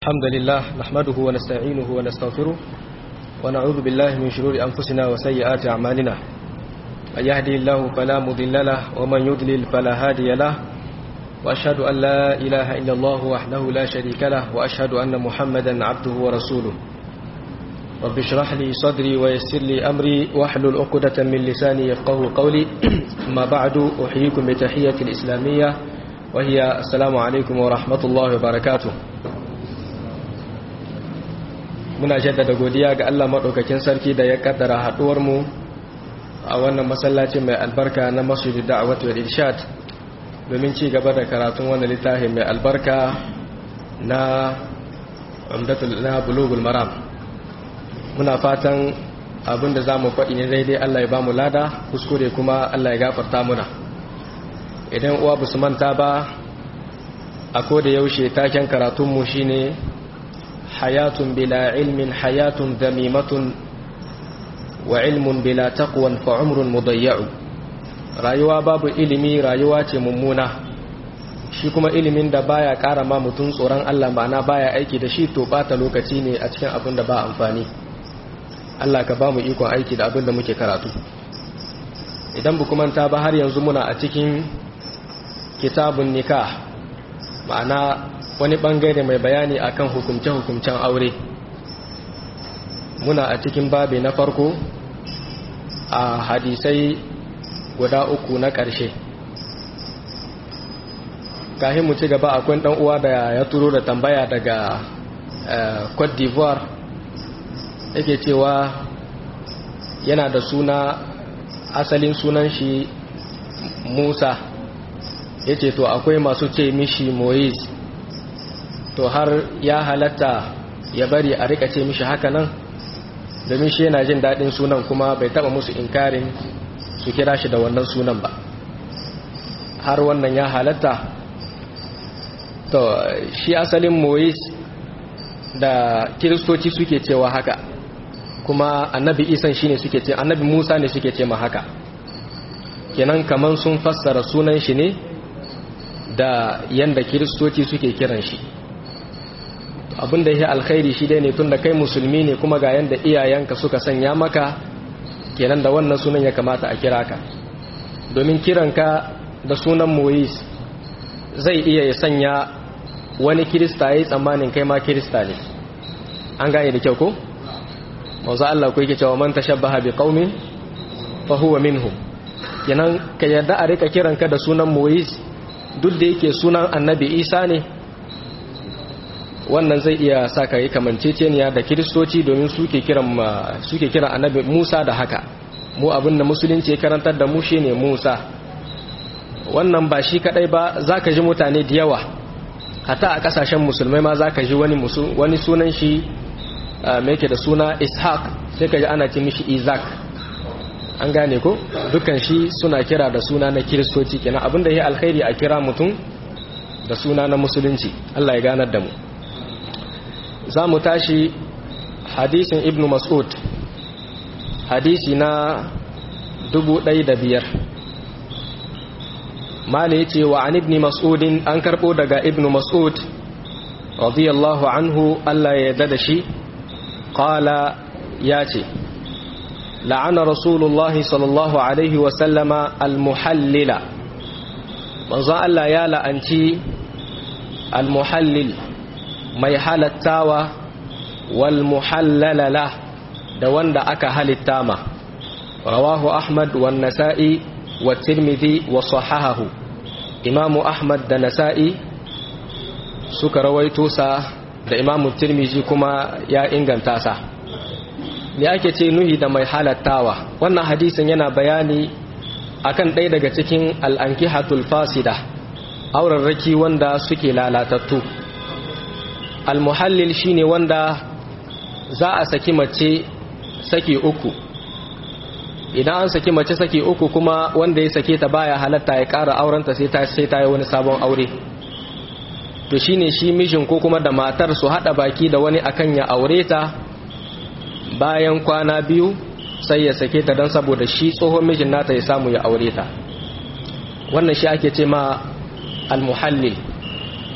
الحمد لله نحمده ونستعينه ونستغفره ونعوذ بالله من شرور أنفسنا وسيئات أعمالنا من يهدي الله فلا مضل له ومن يضلل فلا هادي له وأشهد أن لا إله إلا الله وحده لا شريك له وأشهد أن محمدا عبده ورسوله رب اشرح لي صدري ويسر لي أمري واحلل عقدة من لساني يفقهوا قولي أما بعد أحييكم بتحية الإسلامية وهي السلام عليكم ورحمة الله وبركاته. Muna jaddada godiya ga Allah maɗaukakin sarki da ya kaddara haɗuwarmu a wannan masallaci mai albarka na Masjidud Da'wah wal Irshad domin ci gaba da karatun wannan littafi mai albarka na Bulughul Maram. Muna fatan abinda zamu faɗi ne daidai Allah ya ba mu lada, kuskure kuma Allah ya gafarta muna. Idan uwa basu manta ba, a koda yaushe taken karatunmu shine حياة بلا علم حياة ذميمة وعلم بلا تقوى فعمر مضيع. rayuwa babu ilimi rayuwa ce mummuna, shi kuma ilimin da baya ƙara ma mutum tsoron Allah ma'ana baya aiki da shi to bata lokaci ne a cikin abin da ba amfani. Allah ka ba mu ikon aiki da abin da muke karatu. Idan bu manta ba har yanzu muna a cikin kitabun nikah, ma'ana wani bangare mai bayani akan hukumce-hukumcen aure. Muna a cikin babi na farko a hadisai guda uku na ƙarshe. Kahin mu ci gaba akwai ɗan uwa da ya turo da tambaya daga Cote d'Ivoire, yake cewa yana da suna, asalin sunan shi Musa, yace to akwai masu ce mishi Moise, to har ya halatta ya bari a rika ce mishi haka nan, domin shi yana jin daɗin sunan kuma bai taɓa musu inkarin su kira shi da wannan sunan ba, har wannan ya halatta. To shi asalin Moise da kiristoci suke cewa haka, kuma annabi Isan shine suke ce, annabi Musa ne suke ce ma haka, kenan kaman sun fassara sunan shi ne da yanda kiristoci suke kiran shi. Abinda ya alkhairi shi dai ne tunda kai musulmi ne kuma ga yanda iyayenka suka sanya maka, kenan da wannan sunan ya kamata a kira ka, domin kiranka da sunan Moise zai iya ya sanya wani kirista yayi tsammanin kai ma kirista ne. An gane da kyau ko? Manzo Allah ko yake cewa man tashabbaha bi qaumin fa huwa minhum. Kenan ka yarda a rika kiranka da sunan Moise duk da yake sunan Annabi Isa ne, wannan zai iya sa ka yi kamanceceniya da kiristoci domin suke kiran Annabi Musa da haka. Mu abin da musulunci ya karantar da mu shine Musa. Wannan ba shi kadai ba, zaka ji mutane da yawa hatta a kasashen musulmai ma zaka ji wani sunan shi mai yake da suna Ishaq, sai ka ji ana ce mishi Isaac. An gane ko? Dukan shi suna kira da suna na kiristoci, kenan abin da ya alkhairi a kira mutum da suna na musulunci. Allah ya ganar da mu. Za mu tashi hadisin Ibn Mas'ud, hadisi na 1005. Mala ya ce wa an Ibn Mas'udin, an karɓo daga Ibn Mas'ud radiyallahu anhu, Allah ya yarda da shi, qala ya ce la'ana rasulullahi sallallahu alaihi wasallama al-muhallila, manzon Allah ya la'anci al-muhallil mai halattawa wal muhallalala da wanda aka halitta ma. Rawahu Ahmad wa Nasa'i wa Tirmidhi wa sahahahu. Imamu Ahmad da Nasa'i suka rawaito sa da Imamu Tirmidhi kuma ya inganta sa. Me ake ce nuhi da mai halattawa? Wannan hadisin yana bayani akan ɗaya daga cikin al-ankihatul fasida, aurarraki wanda suke lalatattu. Al-muhallil shine wanda za a saki mace saki uku. Idan an saki mace saki uku kuma wanda ya sake ta baya halatta ya ƙara aurenta sai ta yi wani sabon aure. To shine shi mijin ko kuma da matar su hada baki da wani akan ya aure ta, bayan kwana biyu sai ya sake ta don saboda shi tsohon mijin nata ya samu ya aure ta. Wannan shi ake ce ma al-muhallil.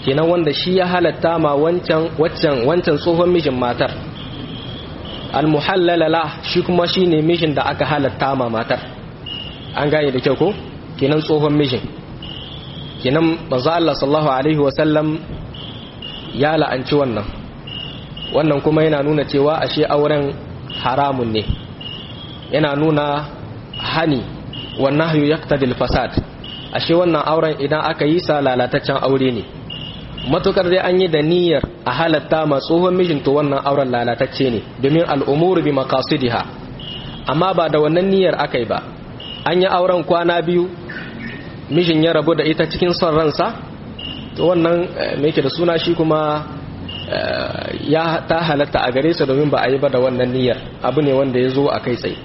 kenan wanda shi ya halatta ma wancan tsohon mijin matar. Al-muhallala la shi kuma shine mijin da aka halatta ma matar. An gane da kyau ko? Kenan tsohon mijin. Kenan manzo Allah sallallahu alaihi wasallam ya la'anci wannan kuma yana nuna cewa ashe auren haramun ne, yana nuna hani wannan hayu yaqtadil fasad. Ashe wannan auren idan aka yi sa lalataccen aure ne, matukar dai an yi da niyyar a halatta ma tsohon mijin to wannan auren lalatacce ne, domin al'umuru bi maqasidiha. Amma ba da wannan niyyar akai ba, an yi auren kwana biyu mijin ya rabu da ita cikin son ransa, to wannan me yake da suna shi kuma ya ta halatta a gare sa, domin ba a yi ba da wannan niyyar, abu ne wanda ya zo a kai tsaye.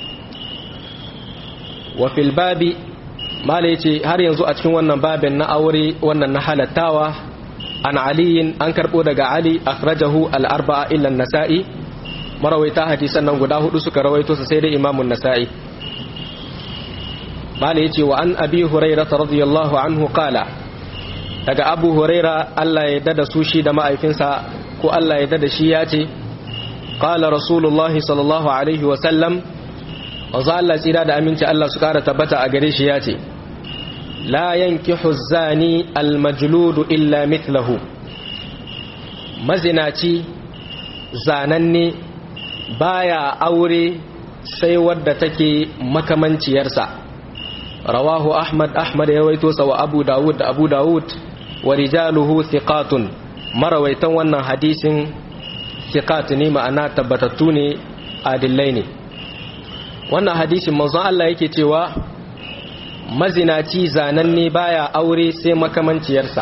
Wa fil babi mala yace har yanzu a cikin wannan babin na aure wannan na halattawa, an aliyin an karbo daga Ali akhrajahu al-arba'a illa an-nasa'i, marawaita hadisan nan guda hudu suka rawaito su sai da Imam an-Nasa'i. Mala yace wa an Abi Hurairah radiyallahu anhu qala, daga Abu Huraira Allah ya dada su shi da ma'aifinsa ko Allah ya dada shi ya ce, qala Rasulullahi sallallahu alaihi wa sallam, wanzu Allah tsira da aminci Allah su kara tabbata a gare shi ya ce, la yankihu zani almajludu illa mithlahu, mazinaci zananne baya aure sai wadda take makamanciyarsa. Rawahu Ahmad ya waito sa wa Abu Dawud wa rijaluhu thiqatun, marawaitan wannan hadisin thiqat ne, ma'ana tabbatattu ne, adillai ne. Wannan hadisin manzon Allah yake cewa mazinaci zananne baya aure sai makamanciyarsa.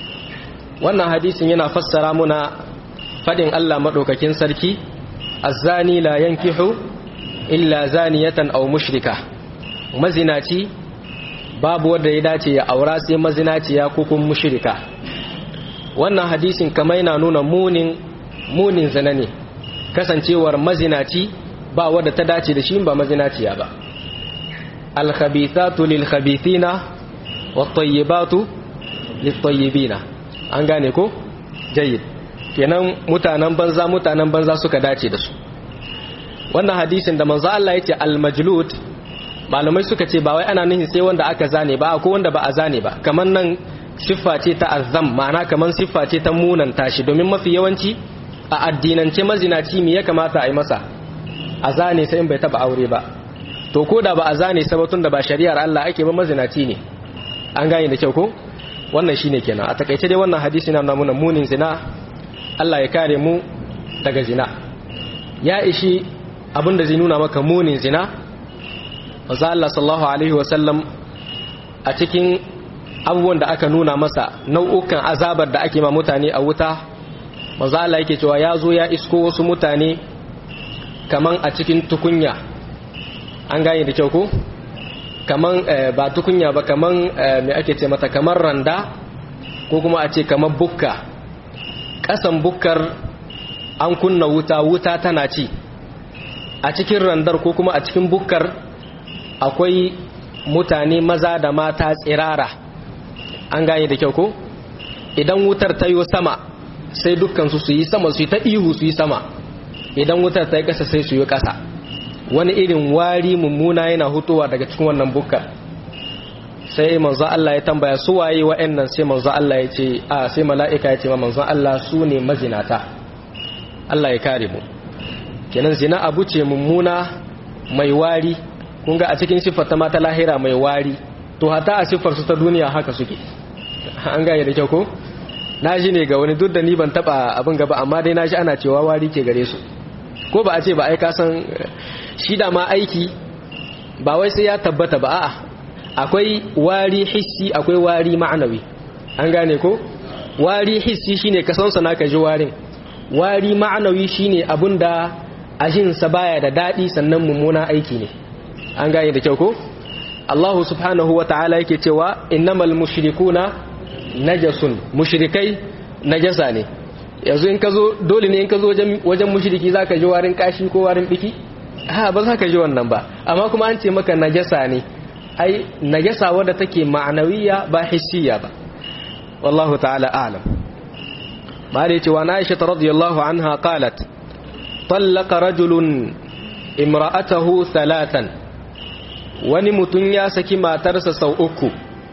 Wannan hadisin yana fassara muna fadin Allah madaukakin sarki, az-zani la yankihu illa zaniyatan aw mushrika, mazinaci babu wanda ya dace ya aura sai mazinaciya ko kuma mushrika. Wannan hadisin kamar yana nuna munin zina ne, kasancewar mazinaci ba wadda ta dace da shi ba mazinaciya ba. Al-khabithatu lil-khabithina wat-tayyibatu lit-tayyibina. An gane ko? Jayyid. Kenan mutanen banza suka dace da su. Wannan hadisin da manzo Allah yace al-majlud, malamai suka ce ba wai ana nufin sai wanda aka zane ba, ko wanda ba a zane ba. Kaman nan siffa ce ta azzam, ma'ana kaman siffa ce ta munanta shi, domin mafi yawanci a addinance mazinaci me ya kamata a yi masa? A zane sai in bai taba aure ba. To ko da ba a zane sabatun da ba shari'ar Allah ake ba, mazinaci ne. An gane da kyau ko? Wannan shine kenan. A takaice dai wannan hadisi na nuna munin zina. Allah ya kare mu daga zina. Ya ishi abinda zai nuna maka munin zina, manzo Allah sallallahu alaihi wasallam a cikin abubuwan da aka nuna masa nau'ukan azabar da ake ma mutane a wuta, manzo Allah yake cewa ya zo ya isko wasu mutane kaman a cikin tukunya. An gane da kyau ko? Kaman ba tukunya ba, kaman me ake ce mata, kamar randa ko kuma a ce kamar bukka. Kasan bukkar an kunna wuta tana ci. A cikin randar ko kuma a cikin bukkar akwai mutane maza da mata tsirara. An gane da kyau ko? Idan wutar ta yi sama sai dukkansu su yi sama, su yi ta ihu su yi sama. Idan wutar ta yi ƙasa sai su yi ƙasa. Wani irin wari mummuna yana hutowa daga cikin wannan bukkar. Sai manzo Allah ya tambaya su waye wa'annan, sai manzo Allah ya ce sai mala'ika ya ce ma manzo Allah su ne mazinata. Allah ya kare mu. Kenan zina abu ce mummuna mai wari. Kun ga a cikin siffar ta mata lahira mai wari, to hata a siffar su ta duniya haka suke. An gane da kyau ko? Na ji ne ga wani, duk da ni ban taba abin gaba, amma dai na ji ana cewa wari ke gare su. Ko ba a ce ba, ai ka san shi da ma aiki ba wai sai ya tabbata ba, a'a akwai wari hissi akwai wari ma'anawi. An gane ko? Wari hissi shine ka san sana ka ji warin. Wari ma'anawi shine abunda ajinsa baya da dadi sannan mummuna aiki ne. An gane da kyau ko? Allah subhanahu wa ta'ala yake cewa innamal mushrikuna najasun, mushrikai najasa ne. Yanzu in ka zo dole ne in ka zo wajen mushriki zaka ji warin kashi ko warin biki? Ba za ka ji wannan ba, amma kuma an ce maka najasa ne. Ai najasa wadda take ma'anawiya ba hissiya ba. wallahu ta'ala a'lam. mali ce wa Aisha radiyallahu anha qalat tallaqa rajulun imra'atahu thalathan, wani mutun ya saki matarsa sau uku,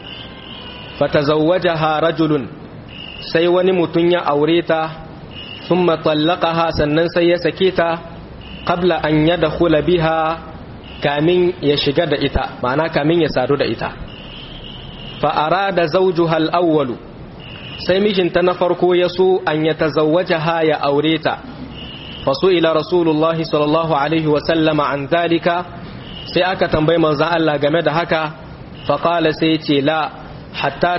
fatazawwajaha rajulun, sai wani mutun ya aure ta, thumma tallaqaha, sannan sai ya sake ta qabla an yadkhula biha, kamin ya shiga da ita, ma'ana kamin ya sadu da ita. fa arada zawjuha al-awwal, sai mijinta na farko ya so an yatazawwajaha, ya aure ta. fasu'ila rasulullahi sallallahu alaihi wa sallama an dhalika, sai aka tambayi manzon Allah game da haka. fa qala, sai ce la hatta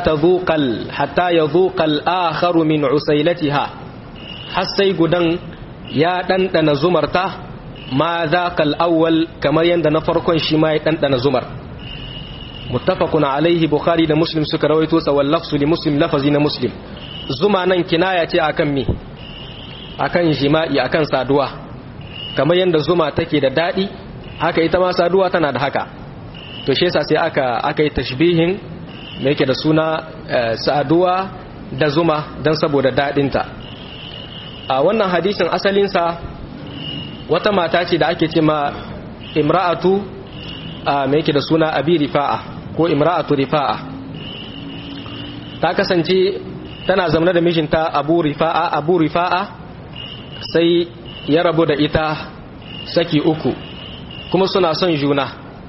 yadhuqa al-akharu min usailatiha, har sai gudan ya dandana zumarta, ma zaqa al-awwal, kamar yanda na farkon shi ma ya dandana zumar. muttafaqun alaihi, bukhari da muslim suka rawaito sa, wal lafzu li muslim, lafazi na muslim. zuma nan kinaya ce akan me? akan jima'i, akan saduwa. kamar yanda zuma take da dadi, haka ita ma saduwa tana da haka. to shi yasa sai aka yi tashbihin me yake da suna saduwa da zuma dan saboda dadinta. a wannan hadisin asalinsa wata mata ce da ake ce ma imra'atu me yake da suna abi rifa'a ko imra'atu rifa'a. ta kasance tana zaune da mijinta abu rifa'a sai ya rabu da ita saki uku, kuma suna son juna.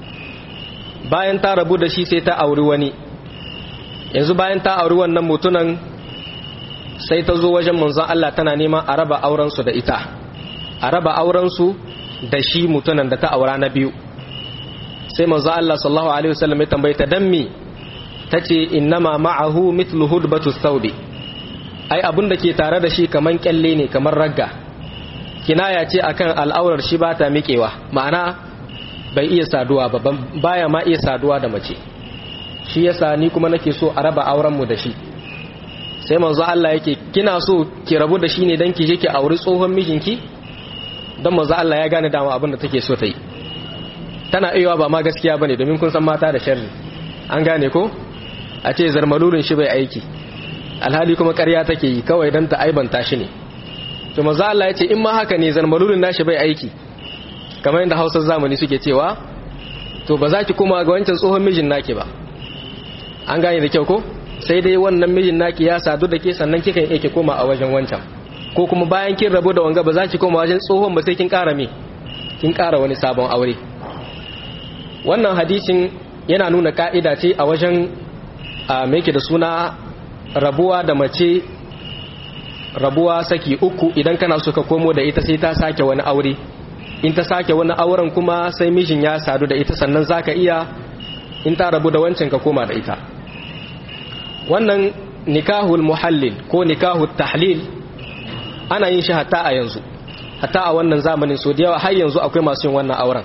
bayan ta rabu da shi sai ta auri wani. yanzu bayan ta auri wannan mutunan, sai ta zo wajen manzon Allah tana neman a raba aurensu da ita, a raba aurensu da shi mutunan da ta aura na biyu. sai manzon Allah sallallahu alaihi wasallam ya tambaye ta dan me? tace innama ma'ahu mithlu hudbatu thawbi, ai abun da ke tare da shi kaman kyalle ne, kamar ragga. kinaya ce akan al'aurar shi ba ta miƙewa, ma'ana bai iya saduwa ba, baya ma iya saduwa da mace. shi yasa ni kuma nake so a raba auren mu da shi. sai manzo Allah yake, kina so ki rabu da shi ne dan ki je ki auri tsohon mijinki? dan manzo Allah ya gane dama abin da take so ta yi. tana aiwa ba ma gaskiya bane, domin kun san mata da sharri, an gane ko? a ce zarmalulun shi bai aiki, alhali kuma ƙarya take yi kawai dan ta aibanta shi ne. to manzo Allah ya ce in ma haka ne zarmalulun nashi bai aiki, kamar yadda Hausar zamani suke cewa, to ba za ki koma ga wancan tsohon mijin naki ba. an gane da kyau ko? sai dai wannan mijin naki ya sadu da ke, sannan kika yi ke koma a wajen wancan. ko kuma bayan kin rabu da wanga ba za ki koma wajen tsohon ba, sai kin ƙara me? kin ƙara wani sabon aure. wannan hadisin yana nuna ka'ida ce a wajen me yake da suna rabuwa da mace, rabuwa saki uku. idan kana so ka komo da ita sai ta sake wani aure. in ta sake wani auren kuma sai mijin ya sadu da ita, sannan zaka iya in ta rabu da wancan ka koma da ita. wannan nikahul muhallil ko nikahul tahlil ana yin shi hatta a yanzu, hatta a wannan zamanin. so da yawa har yanzu akwai masu yin wannan auren.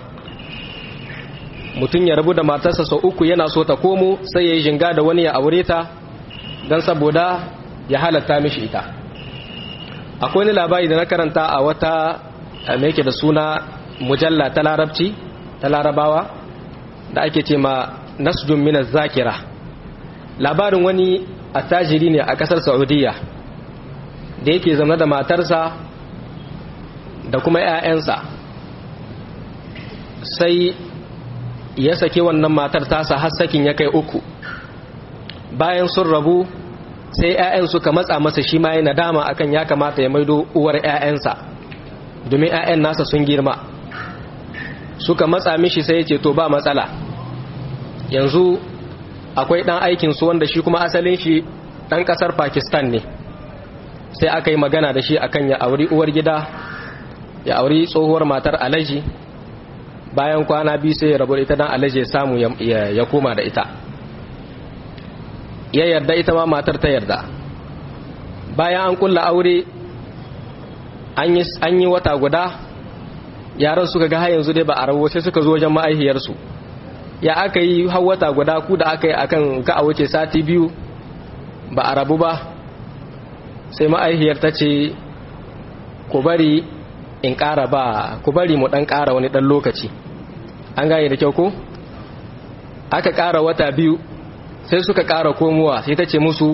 mutum ya rabu da matarsa sau uku, yana so ta komo, sai ya yi jinga da wani ya aure ta don saboda ya halatta mishi ita. akwai wani labari da na karanta a wata me yake da suna mujalla ta larabci, ta larabawa, da ake ce ma nasjun minaz zakira. labarin wani attajiri ne a kasar Saudiya da yake zama da matarsa da kuma 'ya'yansa. sai ya sake wannan matar tasa har sakin ya kai uku. bayan sun rabu sai 'ya'yan suka matsa masa, shi ma ya nadama akan ya kamata ya maido uwar 'ya'yansa, domin 'ya'yan nasa sun girma. suka matsa mishi, sai ya ce to ba matsala, yanzu akwai dan aikin su wanda shi kuma asalin shi dan kasar Pakistan ne. sai aka yi magana da shi akan ya auri uwar gida, ya auri tsohuwar matar alaji. bayan kwana biyu sai ya rabu da ita dan alaji ya samu ya koma da ita. ya yarda, ita ma matar ta yarda. bayan an kulla aure an yi wata guda, yaran suka ga har yanzu dai ba a rawo, sai suka zo wajen ma'aihiyarsu. ya aka yi har wata guda ku da aka yi akan ka a wuce sati biyu ba a rabu ba? sai ma'aihiyar ta ce ku bari in ƙara, ba ku bari mu ɗan ƙara wani ɗan lokaci. an gane da kyau ko? aka ƙara wata biyu, sai suka ƙara komowa, sai ta ce musu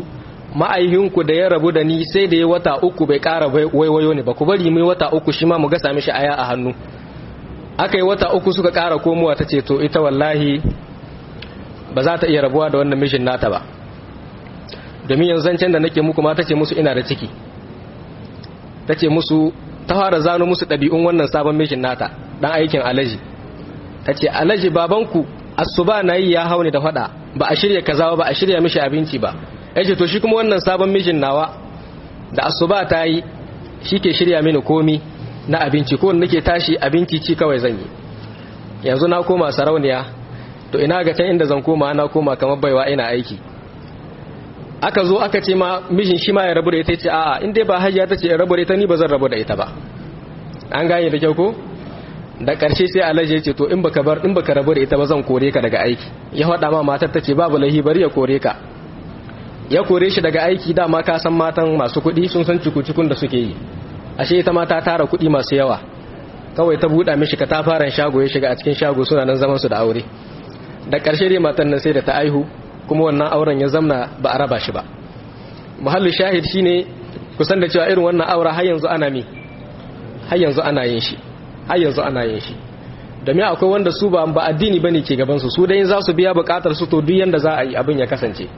ma'aihinku da ya rabu da ni sai da ya wata 3 bai ƙara waiwayo ne ba, ku bari mai wata 3 shi ma mu ga sami shi aya a hannu. Aka yi wata 3 suka ƙara komowa, ta ce to ita wallahi ba za ta iya rabuwa da wannan mijin nata ba, domin yanzu zancen da nake muku ma ta ce musu ina da ciki. Ta ce musu, ta fara zano musu ɗabi'un wannan sabon mijin nata, ɗan aikin alaji. Ta ce alaji babanku asuba na yi ya hau ne da faɗa, ba a shirya kaza ba a shirya mishi abinci ba. Ya ce to shi kuma wannan sabon mijin nawa da asuba ta yi shi ke shirya mini komi na abinci, ko nake tashi abinci ci kawai zan yi. Yanzu na koma sarauniya, to ina ga can inda zan koma na koma kamar baiwa ina aiki. Aka zo aka ce ma mijin shi ma ya rabu da ita, ce a'a in dai ba hajiya ta ce ya rabu da ita ni ba zan rabu da ita ba. An gane da kyau ko? Da ƙarshe sai alaji ya ce to in baka rabu da ita ba zan kore ka daga aiki. Ya faɗa ma matar, ta ce babu lahi bari ya kore ka. Ya kore shi daga aiki. Dama ka san matan masu kuɗi sun san cikun da suke yi, ashe ita ma ta tara kuɗi masu yawa, kawai ta buɗa mishi katafaren shago, ya shiga a cikin shago suna nan zaman su da aure. Da ƙarshe dai matan nan sai da ta aihu, kuma wannan auren ya zamna ba a raba shi ba. Muhallin shahid shine kusan da cewa irin wannan aura har yanzu ana har yanzu ana yin shi. Domin akwai wanda su ba addini bane ke gaban su dai za su biya bukatar su to duk yanda za a yi abin ya kasance.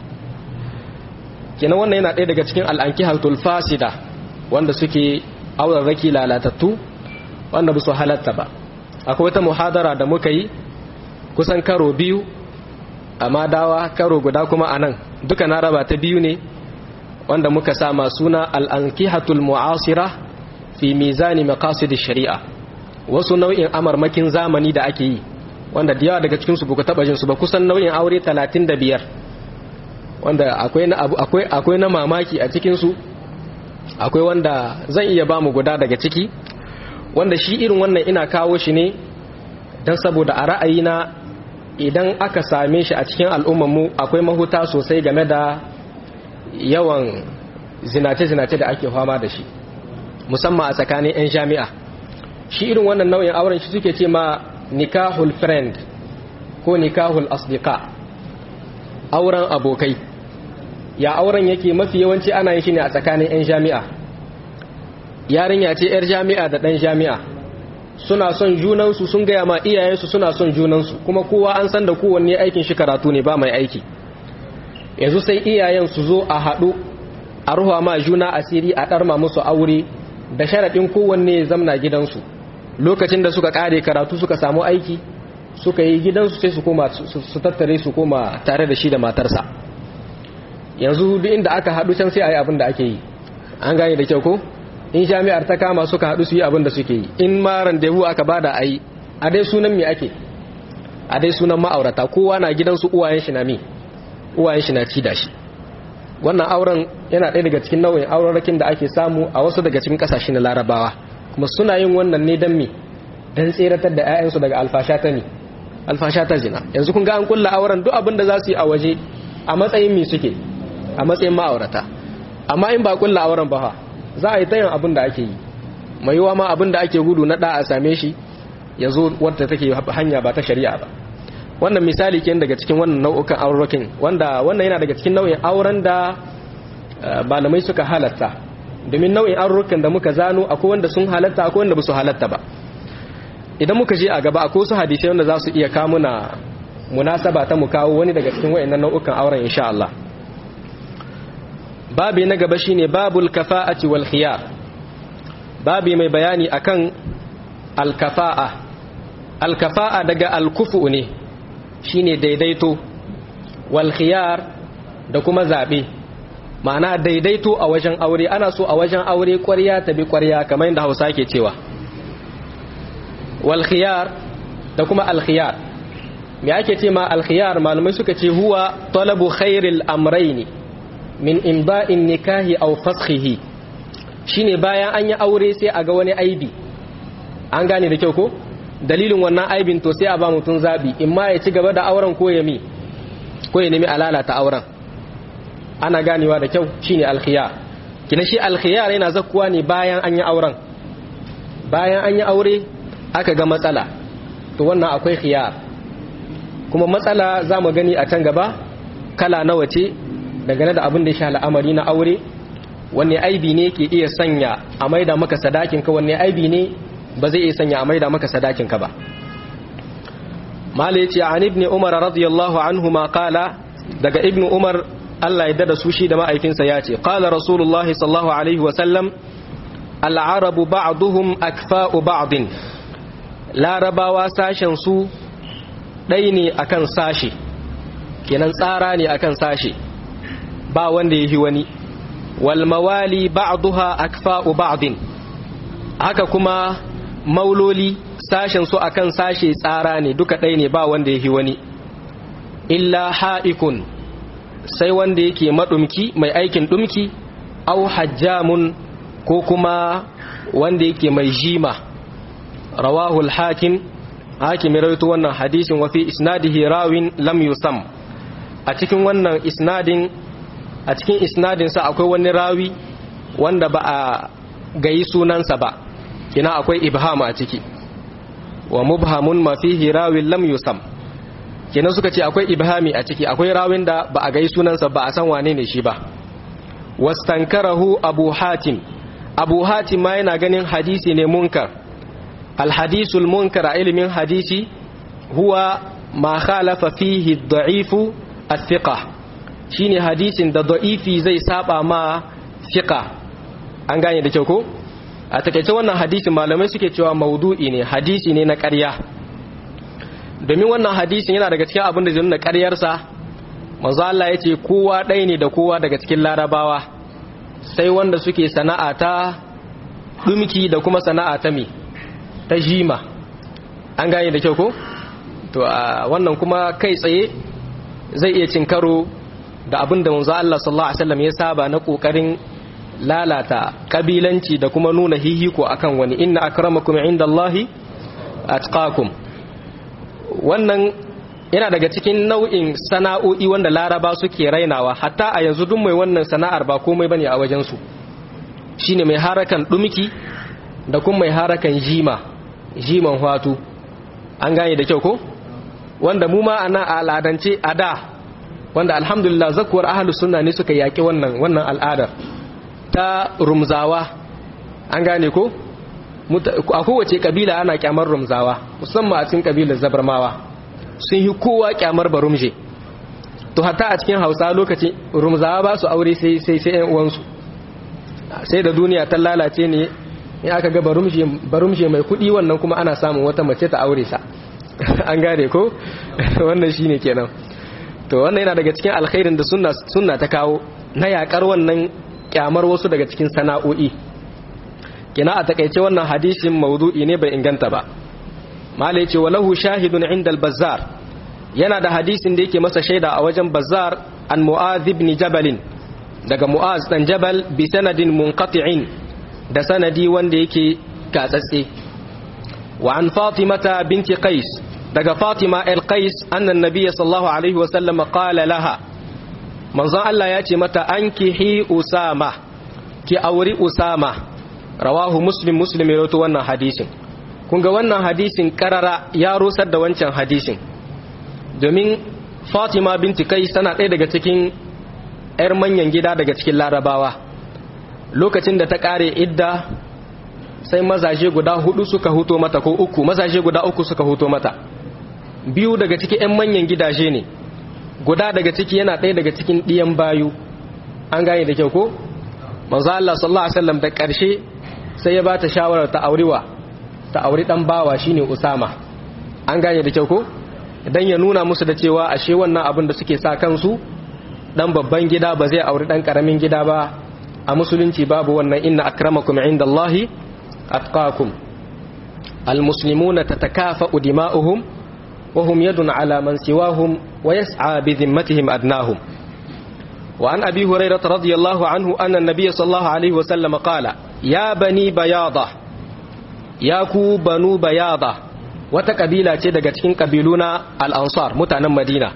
Kenan wannan yana ɗaya daga cikin al'ankihatul fasida, wanda suke aurarraki lalatattu wanda ba su halatta ba. Akwai wata muhadara da muka yi kusan karo 2 amma dawa, karo guda kuma anan duka na raba ta 2 ne, wanda muka sama suna al'ankihatul mu'asira fi mizani maqasid shari'a. Wasu nau'in amarmakin zamani da ake yi wanda da yawa daga cikin su buku taba jin su ba, kusan nau'in aure 35 wanda akwai na mamaki a cikin su. Akwai wanda zan iya ba mu guda daga ciki, wanda shi irin wannan ina kawo shi ne dan saboda a ra'ayina idan aka same shi a cikin al'ummar mu akwai mahuta sosai game da yawan zinace-zinace da ake fama da shi, musamman a tsakanin 'yan jami'a. Shi irin wannan nau'in auren shi suke ce ma nikahul friend ko nikahul asdiqa, auren abokai. Ya auren yake mafi yawanci ana yin shi ne a tsakanin 'yan jami'a. Yarinya ce 'yar jami'a da ɗan jami'a suna son junansu, sun gaya ma iyayensu suna son junansu, kuma kowa an san da kowanne aikin shi karatu ne ba mai aiki. Yanzu sai iyayen su zo a haɗu a ruwa ma juna asiri, a ɗarma musu aure da sharaɗin kowanne ya zamna gidansu. Lokacin da suka ƙare karatu suka samu aiki suka yi gidansu sai su tattare su koma tare da shi da matarsa. Yanzu duk inda aka haɗu can sai a yi abin da ake yi. An gane da kyau ko? In jami'ar ta kama suka haɗu su yi abin da suke yi, in ma randevu aka bada a yi, a dai sunan me ake? A dai sunan ma'aurata, kowa na gidansu uwayen shi na ci da shi. Wannan auren yana ɗaya daga cikin nau'in aurarakin da ake samu a wasu daga cikin ƙasashe na Larabawa, kuma suna yin wannan ne don me? Don tseratar da 'ya'yansu daga alfasha ta zina. Yanzu kun ga an kulla auren, duk abin da za su yi a waje a matsayin me suke? A matsayin ma'aurata. Amma in ba kulla auren ba za a yi tayin abin da ake yi, mai yiwa ma abin da ake gudu na a same shi ya zo wadda take hanya ba ta shari'a ba. Wannan misali ke daga cikin wannan nau'ukan aurokin, wanda wannan yana daga cikin nau'in auren da malamai suka halatta, domin nau'in aurokin da muka zano akwai wanda sun halatta akwai wanda ba su halatta ba. Idan muka je a gaba akwai su hadisai wanda za su iya kawo na munasaba ta mu kawo wani daga cikin wayannan nau'ukan auren insha Allah. Babi na gaba shine babul kafa'ati wal khiyar. Babi mai bayani akan al-kafa'a. Al-kafa'a daga al-kufu ne, shine daidaito, wal khiyar da kuma zabe. Ma'ana daidaito a wajen aure, ana so a wajen aure ƙwarya ta bi ƙwarya kamar yadda Hausa ke cewa. Wal khiyar da kuma al-khiyar. Me ake ce ma al-khiyar? Malamai suka ce huwa talabu khairil amrayni min imba'in nikahi aw fashihi, shine bayan an yi aure sai a ga wani aibi. An gane da kyau ko? Dalilin wannan aibin to sai a ba mutum zabi, imma ya ci gaba da auren ko ya nemi alalata auren. Ana ganewa da kyau, shine al-khiyar. Kina shi al-khiyar yana zakkuwa ne bayan an yi auren. Bayan an yi aure aka ga matsala, to wannan akwai khiyar. Kuma matsala za mu gani a can gaba kala nawa ce, dangane da abin da ya sha al'amari na aure, wanne aibi ne ke iya sanya a maida maka sadakinka, wanne aibi ne ba zai iya sanya a maida maka sadakinka ba. Mala yace an ibn Umar radiyallahu anhu ma qala, daga ibn Umar Allah ya dada su shi da ma'aikinsa ya ce, qala Rasulullah sallallahu alaihi wa sallam, al-arabu ba'duhum akfa'u ba'din, larabawa sashen su ɗai ne akan sashe, kenan tsara ne akan sashe, ba wanda yahi wani. Wal mawali ba'duha akfa'u ba'din, haka kuma mauloli sashen su akan sashe tsara ne, duka ɗai ne, ba wanda yahi wani. Illa ha'ikun, sai wanda yake madumki, mai aikin dumki, au hajjamun, ko kuma wanda yake mai jima. Rawahul hakim, hakim rawaito wannan hadisin, wa fi isnadihi rawin lam yusam, a cikin wannan isnadin, a cikin isnadin sa akwai wani rawi wanda ba a gayi sunansa ba, kina akwai ibham a ciki. Wa mubhamun ma fihi rawin lam yusam, kina suka ce akwai ibhami a ciki, akwai rawin da ba a gayi sunansa ba, a san wane ne shi ba. Wastankarahu Abu Hatim, Abu Hatim ma yana ganin hadisi ne munkar. الحديث المنكر علم حديثي هو ما خالف فيه الضعيف الثقة، shine hadisin da da'ifi zai saba ma fiqa. An gane da kyau ko? A takeice wannan hadisin malamai suke cewa maudu'i ne, hadisi ne na ƙarya, domin wannan hadisin yana daga cikin abin da zai nuna ƙaryarsa. Manzo Allah ya ce kowa ɗaya ne da kowa daga cikin larabawa, sai wanda suke sana'a ta dumki da kuma sana'a ta me, ta jima. An gane da kyau ko? To wannan kuma kai tsaye zai iya cin karo da abin da manzo Allah sallallahu alaihi wasallam ya saba na kokarin lalata kabilanci da kuma nuna hihiko akan wani. Inna akramakum indallahi atqakum. Wannan yana daga cikin nau'in sana'o'i wanda laraba suke rainawa, hatta a yanzu duk mai wannan sana'ar ba komai bane a wajen su. Shine mai harakan dumki da kuma mai harakan jiman hwatu. An gane da kyau ko? Wanda mu ma ana al'adance a da, wanda alhamdulillah zakuwar ahlus sunna ne suka yaki wannan al'adar ta rumzawa. An gane ko? A kowace kabila ana kyamar rumzawa, musamman a cikin kabilar zabarmawa sun yi kowa kyamar barumje. To hatta a cikin Hausa lokacin rumzawa ba su aure sai ƴan uwansu, sai da duniya ta lalace ne in aka ga barumshe mai kudi, wannan kuma ana samun wata mace ta aure sa. An gane ko? Wannan shine kenan. To wannan yana daga cikin alkhairin da sunna ta kawo na yakar wannan kyamar wasu daga cikin sana'o'i. Kina a takeice wannan hadisin maudu'i ne, bai inganta ba. Malai ce walahu shahidun inda al-Bazzar, yana da hadisin da yake masa shaida a wajen Bazzar, an Mu'adh ibn Jabal, daga Mu'adh dan Jabal, bi sanadin munqati'in, da sanadi wanda yake katsatse. Wa an Fatimata binti Qais, daga Fatima al-Qais, annan nabiyyi sallallahu alaihi wa sallam qala laha, manzon Allah ya ce mata ankihi Usama, ki auri Usama. Rawahu Muslim ya rawaito wannan hadisin. Kun ga wannan hadisin karara ya rusar da wancan hadisin, domin Fatima binti Qais tana ɗaya daga cikin 'yar manyan gida daga cikin larabawa. Lokacin da ta kare idda, sai mazaje guda hudu suka huto mata, ko uku, mazaje guda uku suka huto mata. Biyu daga cikin 'yan manyan gidaje ne, guda daga ciki yana ɗaya daga cikin ɗiyan bayu. An gane da kyau ko? Manzo Allah sallallahu alaihi wasallam da ƙarshe sai ya ba ta shawarar ta auri dan bawa, shine Usama. An gane da kyau ko? Dan ya nuna musu da cewa ashe wannan abin da suke sa kansu, dan babban gida ba zai auri dan karamin gida ba. A musulunci babu wannan. Inna akramakum indallahi atqakum. Almuslimuna tatakafa'u dima'uhum wa hum yadun ala man siwahum wa yas'a bi dhimmatihim adnahum. Wa an Abi Hurairah radiyallahu anhu anna an-nabiy sallallahu alaihi wa sallam qala ya bani bayada, ya ku banu bayada, wata kabila ce daga cikin kabiluna al-ansar, mutanen Madina.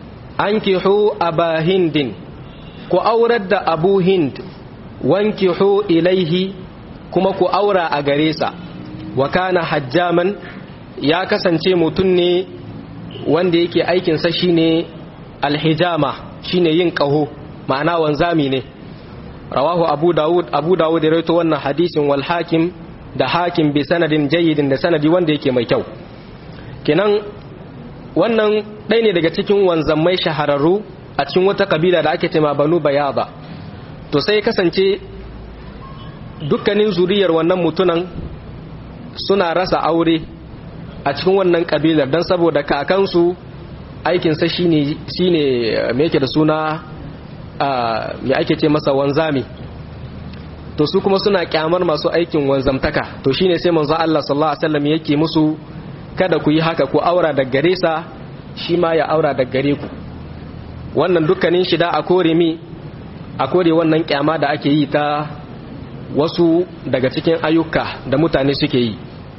Ankihu aba hindin, ku aurar da Abu Hind, wankihu ilaihi, kuma ku aura a gare sa. Wa kana hajjaman, ya kasance mutum ne wanda yake aikinsa shine alhijama, shine yin ƙaho. ma'ana wanzami ne. Rawahu Abu Dawud ya rawaito wannan hadisin wal Hakim da Hakim bi sanadin jayyidin da sanadi wanda yake mai kyau. Kenan wannan ɗaya ne daga cikin wanzammai shahararru a cikin wata kabila da ake cewa Banu Bayada. To sai kasance dukkanin zuriyar wannan mutunan suna rasa aure a cikin wannan kabilar dan saboda kakansu aikinsa shine me yake da suna me ake ce masa wanzami. To su kuma suna kyamar masu aikin wanzamtaka. To shine sai manzo Allah sallallahu alaihi wasallam yake musu kada ku yi haka, ku aura da gare sa shi ma ya aura da gare ku. Wannan dukkanin shi da a kore wannan kyama da ake yi ta wasu daga cikin ayyuka da mutane suke yi.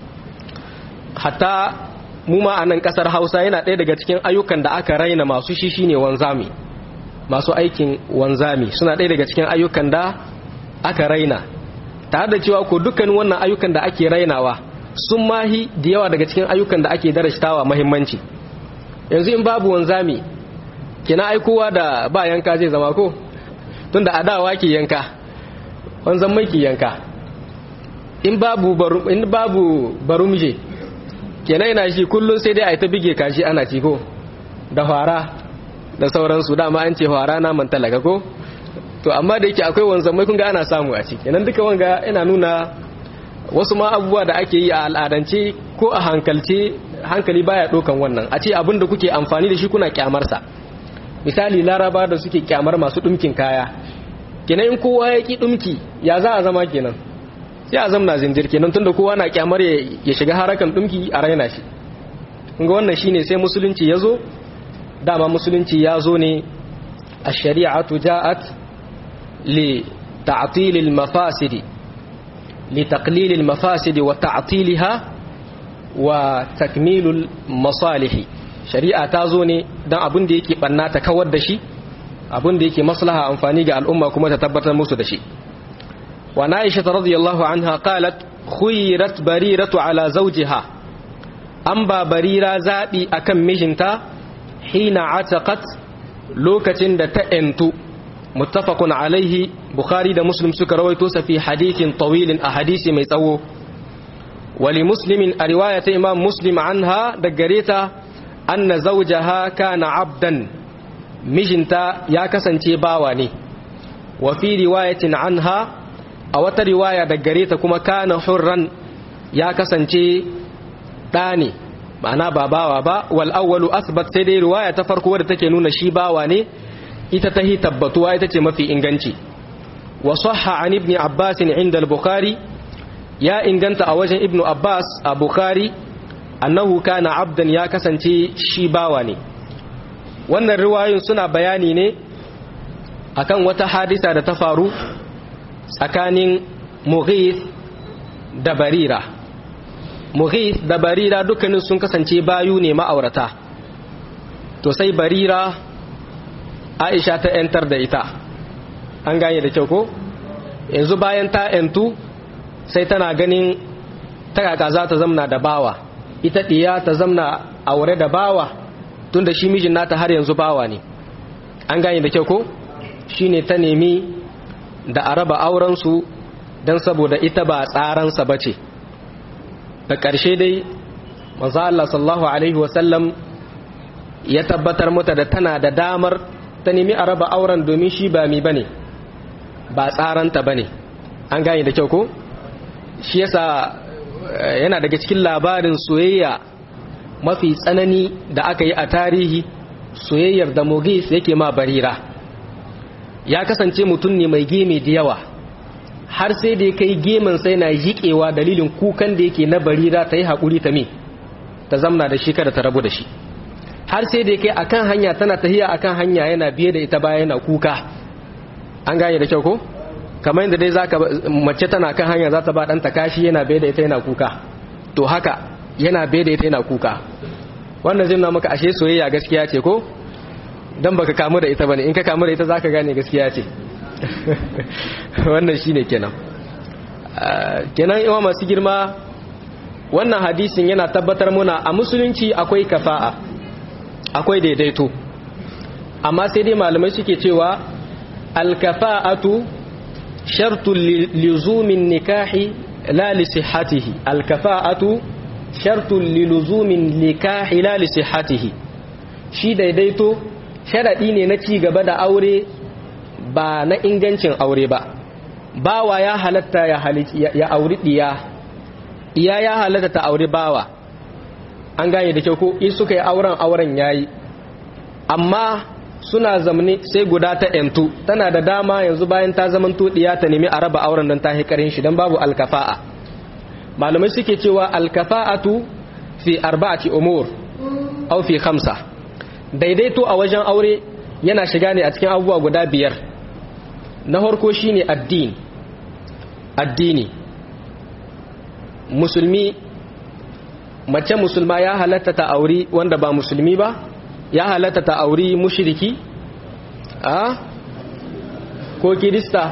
Hatta mu ma a nan kasar Hausa yana ɗaya daga cikin ayyukan da aka raina masu shi shine wanzami. Masu aikin wanzami suna ɗaya daga cikin ayyukan da aka raina, tare da cewa ko dukkanin wannan ayyukan da ake rainawa sun mahi da yawa daga cikin ayyukan da ake darashtawa muhimmanci. Yanzu in babu wanzami kina aikowa da ba yanka zai zama ko, tunda adawa ke yanka, wanzan mai ke yanka. In babu barumje kenan yana shi kullum sai dai a yi ta bige kashi ana ci ko da fara da sauransu. Dama an ce fara naman talaka ko. To amma da yake akwai wanzamai kun ga ana samu a ciki. Kenan duka wanga yana nuna wasu ma abubuwa da ake yi a al'adance ko a hankalce, hankali baya dokan wannan. A ce abin da kuke amfani da shi kuna kyamarsa. Misali Laraba da suke kyamar masu dumkin kaya. Kenan in kowa ya ki dumki ya za a zama kenan? Sai a zamna zindir kenan, tunda kowa na kyamar ya shiga harakan dumki a raina shi. Kun ga wannan shine sai musulunci ya zo. Dama musulunci ya zo ne a shari'atu ja'at لتعطيل المفاسد لتقليل المفاسد وتعطيلها وتكميل المصالح. shari'a ta zo ne dan abin da yake banna ta kawar da shi, abin da yake maslaha amfani ga al'umma kuma ta tabbatar musu da shi. wa Aisha radhiyallahu anha qalat khuyirat bariratu ala zawjiha, an ba barira zabi akan mijinta hina ataqat, lokacin da ta entu. muttafaqun alaihi, Bukhari da Muslim suka rawaito sa fi hadithin tawilin, a hadisi mai tsawo. wali muslimin, a riwayata Imam Muslim anha da gareta anna zawjaha kana abdan, mijinta ya kasance bawa ne. wa fi riwayatin anha, a wata riwaya da gareta kuma kana hurran, ya kasance ɗa ne, ma'ana ba bawa ba. wal awwalu asbat, sai dai riwaya ta farko wadda take nuna shi bawa ne ita tahi tabbatuwa, ita ce mafi inganci. wa sahha an ibn Abbas inda al-Bukhari, ya inganta a wajen ibn Abbas a Bukhari annahu kana abdan, ya kasance shi bawa ne. wannan riwayoyin suna bayani ne akan wata hadisa da ta faru tsakanin Mughith da Barira. Mughith da Barira dukkanin sun kasance bayu ne ma'aurata. To sai Barira Aisha ta ‘yantar da ita, an gane da kyau ko? Yanzu bayan ta ‘yantu sai tana ganin ta kaka za ta zamna da bawa, ita ɗiya ta zamna aure da bawa, tun da shi mijin nata har yanzu bawa ne. An gane da kyau ko? Shi ne ta nemi da a raba aurensu don saboda ita ba tsaransa ba ce. Da ƙarshe dai, manzo Allah sallallahu Alaihi wasallam ya tabbatar mata da tana da damar ta nemi a raba auren domin shi ba mi bane, ba tsaranta bane. An gane da kyau ko? Shi yasa yana daga cikin labarin soyayya mafi tsanani da aka yi a tarihi, soyayyar da Mughith yake ma Barira. Ya kasance mutum ne mai geme da yawa, har sai da ya kai gemin sai na jiƙewa dalilin kukan da yake na Barira ta yi haƙuri ta me ta zamna da shi kada ta rabu da shi. Har sai da kai akan hanya tana tahiya akan hanya yana biye da ita baya yana kuka. An gane da kyau ko? Kamar yadda dai zaka mace tana kan hanya za ta ba ɗanta kashi yana biye da ita yana kuka. To haka yana biye da ita yana kuka. Wannan zai nuna maka ashe soyayya gaskiya ce ko? Dan baka kamu da ita bane, in ka kamu da ita zaka gane gaskiya ce. Wannan shine kenan. Kenan yawa masu girma, wannan hadisin yana tabbatar muna a musulunci akwai kafa'a, akwai daidaito. Amma sai dai malamai suke cewa alkafa'atu shartun liluzumin nikahi la li sihhatihi alkafa'atu shartun liluzumin nikahi la li sihhatihi shi daidaito sharadi ne na ci gaba da aure ba na ingancin aure ba bawa ya halatta ya auri diya ya halatta ta auri bawa an gane da kyau ko in suka yi auren yayi amma suna zamani sai guda ta yantu tana da dama yanzu bayan ta zamanto diya ta nemi a raba auren don ta hikarin shi don babu alkafa'a malamai suke cewa alkafa'atu fi arba'ati umur aw fi khamsa daidaito a wajen aure yana shiga ne a cikin abubuwa guda biyar na farko shine addini musulmi mace musulma ya halatta ta auri wanda ba musulmi ba ya halatta ta auri mushriki ko kirista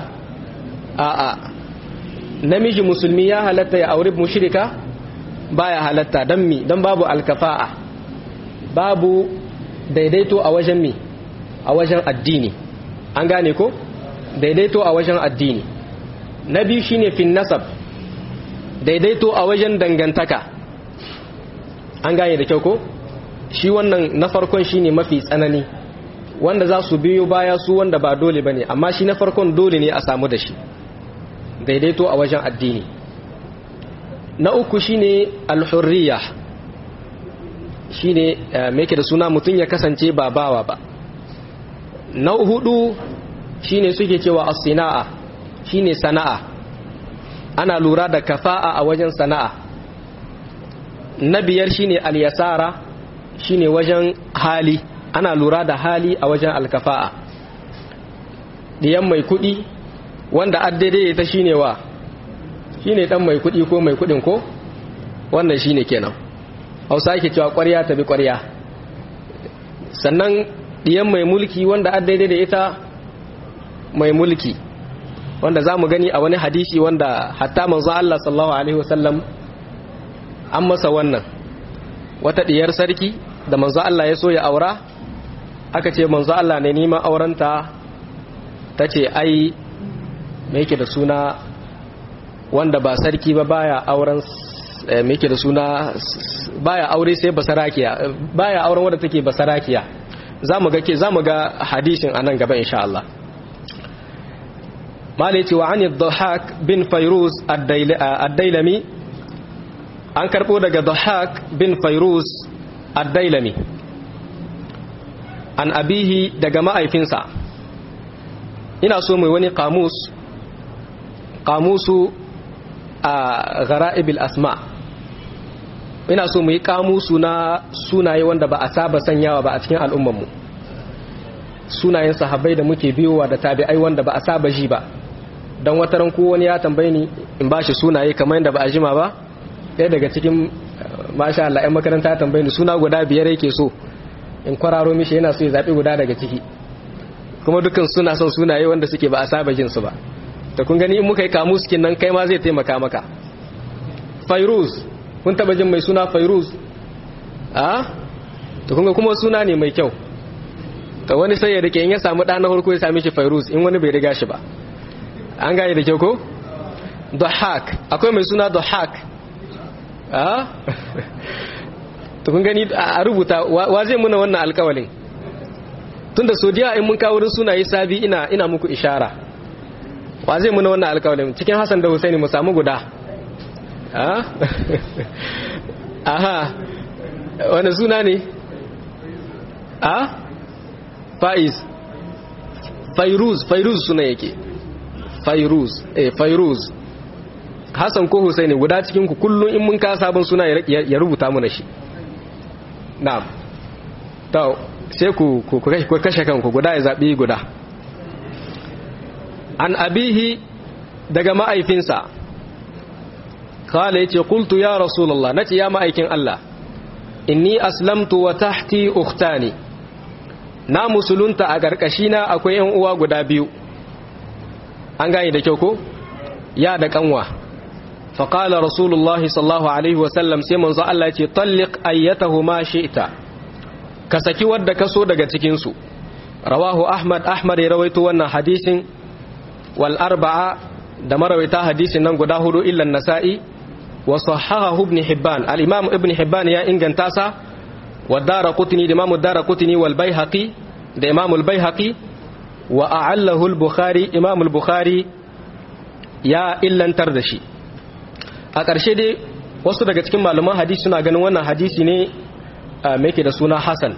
namiji musulmi ya halatta ya auri mushrika baya halatta dan babu alkafa'a babu daidaito a wajen a wajen addini an gane ko daidaito a wajen addini na biyu shine fin nasab daidaito a wajen dangantaka an gane da kyau ko shi wannan na farkon shine mafi tsanani wanda za su biyo baya su wanda ba dole bane amma shi na farkon dole ne a samu da shi daidaito a wajen addini na uku shine al-hurriya shine me yake da suna mutun ya kasance ba bawa ba na hudu shine suke cewa as-sina'a shine sana'a ana lura da kafa'a a wajen sana'a na biyar shine al-yasara shine wajen hali ana lura da hali a wajen alkafa'a diyan mai kudi wanda addade ta shine shine dan mai kudi ko mai kudin ko wannan shine kenan Hausa yake cewa ƙwarya ta bi ƙwarya sannan diyan mai mulki wanda addade da ita mai mulki wanda zamu gani a wani hadisi wanda hatta manzo Allah sallallahu alaihi wasallam an masa wannan wata diyar sarki da manzo Allah ya so ya aura aka ce manzo Allah ne neman aurenta tace ai me yake da suna wanda ba sarki ba baya auren me yake da suna baya aure sai basarakiya baya auren wanda take basarakiya zamu ga hadisin anan gaba insha Allah malai ce wa an ad-Dhahhak bin Fayruz ad-Dailami an karbo daga Dhahhak bin Fayruz ad-Dailami an abihi daga ma'aifinsa ina so mai wani kamusu a ghara'ibil asma ina so mu yi kamusu na sunaye wanda ba a saba sanyawa ba a cikin al'ummanmu sunayen sahabbai da muke biyowa da tabi'ai wanda ba a saba ji ba don wataran ko wani ya tambaye ni in ba shi sunaye kamar yadda ba a jima ba ɗaya daga cikin masha Allah ‘yan makaranta tambaye ni suna guda 5 yake so in kwararo mishi yana so ya zaɓi guda daga ciki kuma dukkan suna son sunaye wanda suke ba a saba jin su ba ta kun gani in muka yi kamus kin nan kai ma zai taimaka maka Fairuz kun taba jin mai suna Fairuz to kun ga kuma suna ne mai kyau to wani sai ya rike in ya samu ɗa na farko ya same shi Fairuz in wani bai riga shi ba an gane da kyau ko Dhahhak akwai mai suna Dhahhak to kun gani a rubuta wa zai muna wannan alƙawalin tunda sodiya in mun kawo wurin sunaye sabi ina muku ishara wa zai muna wannan alƙawalin cikin Hassan da Husaini mu samu guda aha wani suna ne Fairuz suna yake Fairuz Hassan ko Husaini guda cikin ku kullun in mun ka sabon suna ya rubuta mu na shi na'am to sai ku kashe kanku guda ya zabi guda an abihi daga ma'aifinsa kala yace qultu ya rasulullah nace ya ma'aikin Allah inni aslamtu wa tahti ukhtani na musulunta a karkashina akwai yan uwa guda biyu an gane da kyau ko ya da kanwa fa qala rasulullah sallallahu alaihi wasallam sai manzo Allah yace talliq ayyatahuma shi'ta ka saki wadda kaso daga cikin su rawahu ahmad ya rawaito wannan hadisin wal arba'a da marawaita hadisin nan guda hudu illa an-nasa'i wa sahahahu ibn hibban al-imam ibn hibban ya inganta sa wa daraqutni da imam daraqutni wal baihaqi da imam al-baihaqi wa a'allahu al-bukhari imam al-bukhari ya illantar da shi. A ƙarshe dai wasu daga cikin malaman hadisi suna ganin wannan hadisi ne mai ke da suna hasan.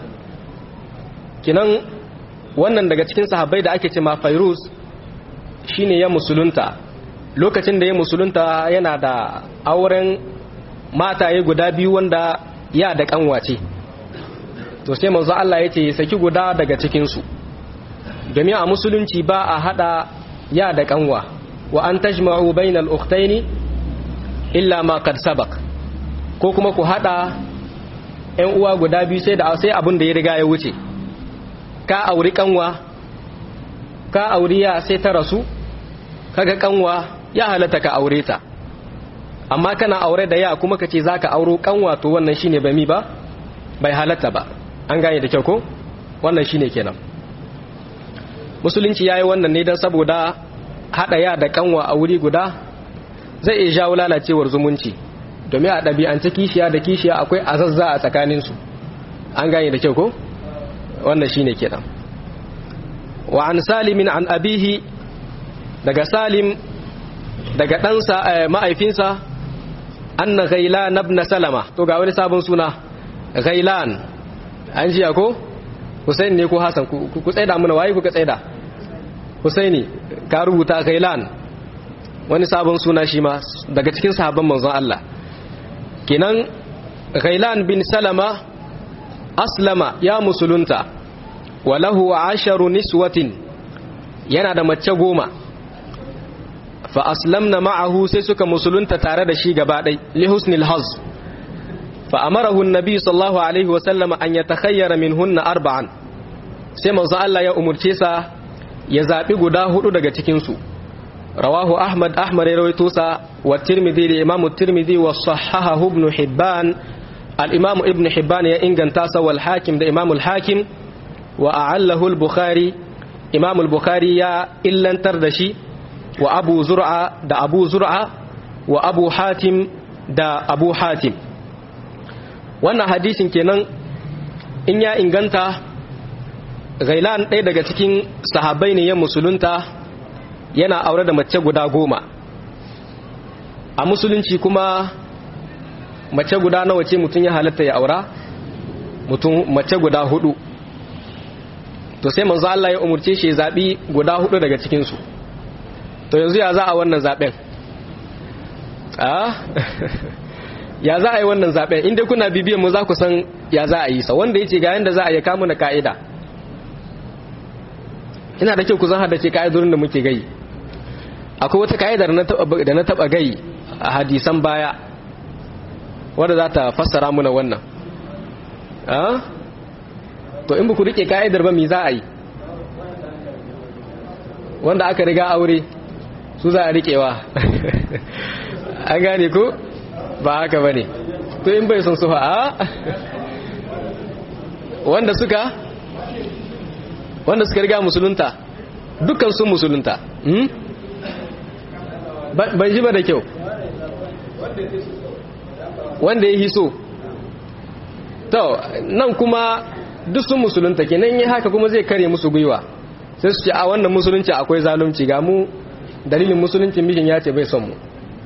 Kinan wannan daga cikin sahabbai da ake ce ma Fairuz shine ya musulunta. Lokacin da ya musulunta yana da auren mataye guda biyu wanda ya da kanwace. To sai manzo Allah ya ce ya saki guda daga cikin su. Domin a musulunci ba a hada ya da kanwa wa an tajma'u bainal ukhtaini illa ma qad sabaq, ko kuma ku hada ƴan uwa guda biyu sai abin da ya riga ya wuce. Ka auri kanwa ka auri ya sai ta rasu, kaga kanwa ya halatta ka aure ta, amma kana aure da ya kuma kace zaka auro kanwa, to wannan shine ba bai halatta ba. An gane da kyau ko? Wannan shine kenan. Musulunci yayi wannan ne dan saboda hada ya da kanwa a wuri guda zai iya jawo lalacewar zumunci, domin a ɗabi'ance kishiya da kishiya akwai azazza a tsakaninsu. An gane da kyau ko? wannan shine kenan. Wa an salimin an abihi, daga salim daga ɗansa ma'aifinsa, anna ghailan ibn salama. To ga wani sabon suna, ghailan. An jiya ko? Husain ne ko Hassan? Ku tsaida mana, waye kuka tsaida? Husaini, ka rubuta ghailan. Wani sabon suna shi ma daga cikin sahabban manzon Allah. Kenan ghailan bin salama aslama, ya musulunta, wa lahu 10 niswatin, yana da mace 10. Fa aslamna ma'ahu, sai suka musulunta tare da shi gaba ɗai, li husnil haz. Fa amarahu an-nabi sallallahu alaihi wa sallam an yatakhayyara minhunna 4. Sai manzo Allah ya umurce sa ya zabi guda 4 daga cikin su. Rawahu Ahmad ya rawaito sa, wa Tirmidhi da Imam Tirmidhi, wa sahahahu Ibn Hibban, al-Imam Ibn Hibban ya inganta sa, wal Hakim da Imam al-Hakim, wa a'allahu al-Bukhari, Imam al-Bukhari ya illantar da shi, wa Abu Zur'a da Abu Zur'a, wa Abu Hatim da Abu Hatim. Wannan hadisin kenan in ya inganta, Ghailan ɗaya daga cikin sahabbai ne ya musulunta, yana aure da mace guda 10. A musulunci kuma mace guda nawa ce mutum ya halatta ya aura? Mace guda 4. To sai manzo Allah ya umurce shi ya zabi guda 4 daga cikin su. To yanzu ya za a wannan zaben? Ya za a yi wannan zaben? Inda kuna bibiyan mu za ku san ya za a yi sa. Wanda yace ga yanda za a yi kamu na ka'ida. Ina da kyau ku zan hada ce ka'idorin da muke gai. Akwai wata ka'ida da na taba gai a hadisan baya wadda za ta fassara muna wannan. To in ba ku rike ka'idar ba mi za a yi? Wanda aka riga aure su za a rikewa. An gane ko? Ba haka ba ne. To in bai son su wanda suka riga musulunta, dukkan sun musulunta. Ban ji ba da kyau. Wanda ya hiso. To nan kuma duk sun musulunta, kenan yi haka kuma zai kare musu gwiwa. Sai su ce a wannan musulunci akwai zalunci, ga mu dalilin musulunci mijin ya ce bai son mu.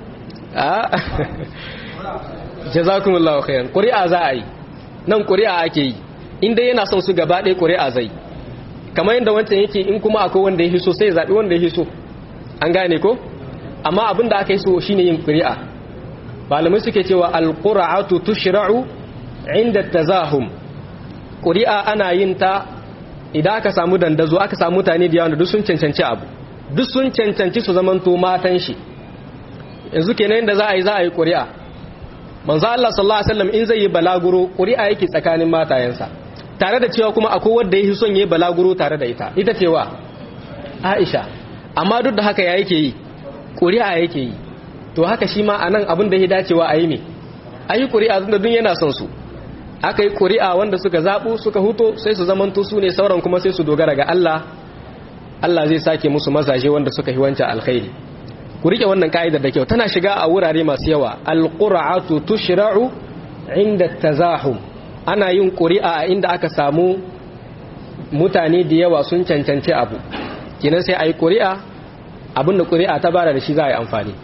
Jazakumullahu khairan. Ƙuri'a za a yi. Nan ƙuri'a ake yi. In dai yana son su gaba ɗaya ƙuri'a zai. Kamar yadda wancan yake, in kuma akwai wanda ya hiso sai zaɓi wanda ya hiso. An gane ko? Amma abin da aka yi so shine yin ƙuri'a. Malamai suke cewa al-qur'atu tushra'u inda tazahum. Ƙuri'a ana yin ta idan aka samu dandazo, aka samu mutane da yawa da duk sun cancanci abu. Duk sun cancanci su zamanto matan shi. Yanzu kenan yadda za a yi ƙuri'a. Manzo Allah sallallahu alaihi wasallam in zai yi balaguro, ƙuri'a yake tsakanin matayensa. Tare da cewa kuma akwai wanda yake son yayi balaguro tare da ita. Ita cewa Aisha. Amma duk da haka ya yake yi? Ƙuri'a yake yi. To haka shi ma anan abin da ya dacewa a yi me? A yi ƙuri'a tunda dun yana son su. aka yi ƙuri'a wanda suka zaɓu suka huto sai su zamanto su ne sauran kuma sai su dogara ga Allah Allah zai sake musu mazaje wanda suka yi wancan alkhairi ku rike wannan ka'idar da kyau tana shiga a wurare masu yawa alqur'atu tushra'u inda tazahum ana yin ƙuri'a a inda aka samu mutane da yawa sun cancanci abu kinan sai ayi ƙuri'a abinda ƙuri'a ta bada da shi za a yi amfani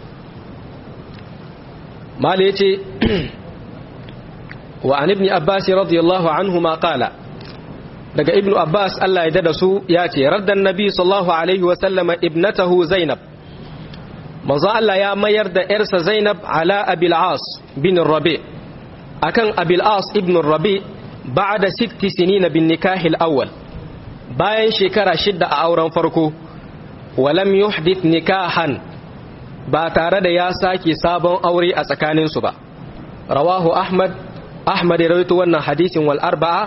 mala yace wa an ibn abbas radiyallahu anhuma qala daga ibnu abbas Allah ya dada su ya ce raddan nabi sallallahu alaihi wa sallama ibnatahu zainab manzo Allah ya mayar da yarsa zainab ala abil as bin rabi akan abil as ibn rabi ba'da 6 sinina bin nikah al-awwal bayan shekara 6 a auren farko walam yuhdith nikahan ba tare da ya sake sabon aure a tsakaninsu ba rawahu ahmad ya rawaito wannan hadisin wal arba'a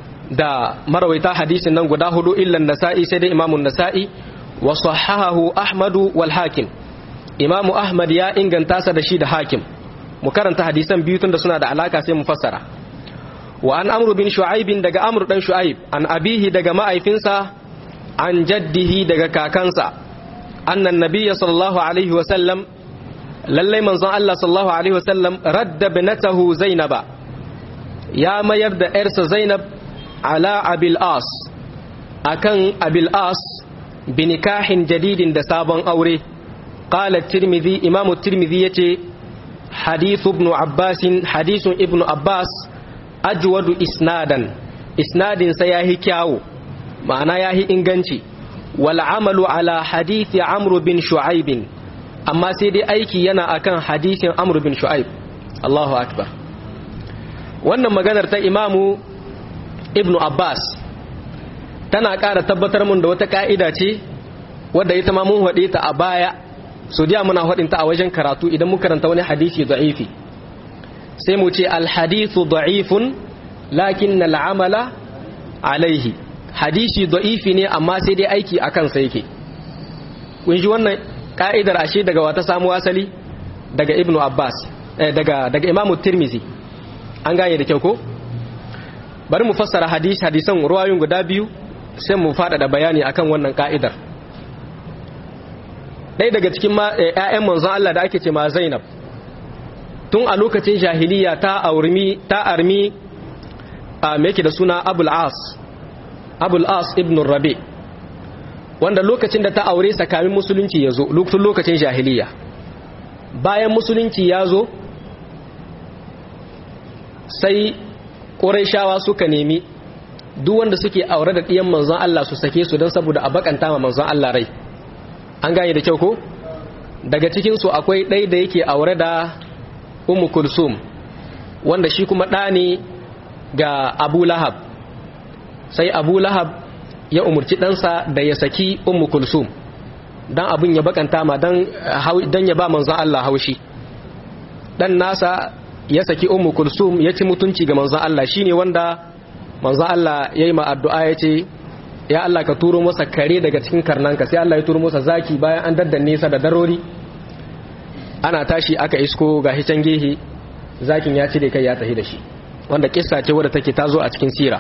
da marawaita hadisin nan guda hudu illa nasa'i sai dai imamun nasa'i wa sahahahu ahmadu wal hakim imamu ahmad ya inganta sa da shi da hakim mu karanta hadisan biyu tunda suna da alaka sai mu fassara wa an amru bin shu'aib daga amru dan shu'aib an abihi daga ma'aifinsa an jaddihi daga kakansa annan nabiyya sallallahu alaihi wa sallam lallai manzon Allah sallallahu alaihi wa sallam radda binatahu zainaba ya mayar da yarsa zainab ala abil as akan abil as binikahin jadidin da sabon aure qala tirmidhi imamu tirmidhi yace hadithu ibn abbas hadithun ibn abbas ajwadu isnadin sa yahi kyawu ma'ana yahi inganci wal amalu ala hadithi amr bin shu'aib amma sai dai aiki yana akan hadithin amr bin shu'aib Allahu akbar wannan maganar ta imamu ibn abbas tana ƙara tabbatar mun da wata ka'ida ce wadda ita ma mun haɗe ta a baya so diya muna haɗin ta a wajen karatu idan muka karanta wani hadisi da'ifi sai mu ce alhadithu da'ifun lakin al'amala alaihi hadisi da'ifi ne amma sai dai aiki a kansa yake kun ji wannan ka'idar ashe daga wata samu asali daga ibnu abbas daga imamu tirmizi an gane da kyau ko bari mu fassara hadisan ruwayoyin guda biyu sai mu faɗaɗa bayani akan wannan ka'idar ɗaya daga cikin ƴaƴan manzon Allah da ake ce ma Zainab tun a lokacin jahiliya ta armi a me yake da suna Abul As ibn Rabi wanda lokacin da ta aure sa kamin musulunci ya zo lokacin jahiliya bayan musulunci ya zo sai Qurayshawa suka nemi duk wanda suke aure da ɗiyan manzon Allah su sake su don saboda a bakanta ma manzon Allah rai an gane da kyau ko daga cikin su akwai ɗaya da yake aure da Ummu Kulsum wanda shi kuma ɗa ne ga Abu Lahab sai Abu Lahab ya umurci ɗansa da ya saki Ummu Kulsum dan abin ya bakanta ma dan ya ba manzon Allah haushi dan nasa ya saki Ummu Kulsum ya ci mutunci ga manzon Allah shine wanda manzon Allah yayi ma addu'a yace ya Allah ka turo masa kare daga cikin karnanka sai Allah ya turo masa zaki bayan an daddanne sa da darori ana tashi aka isko ga hicen gehe zakin ya cire kai ya tafi da shi wanda kissa ce wadda take tazo a cikin sira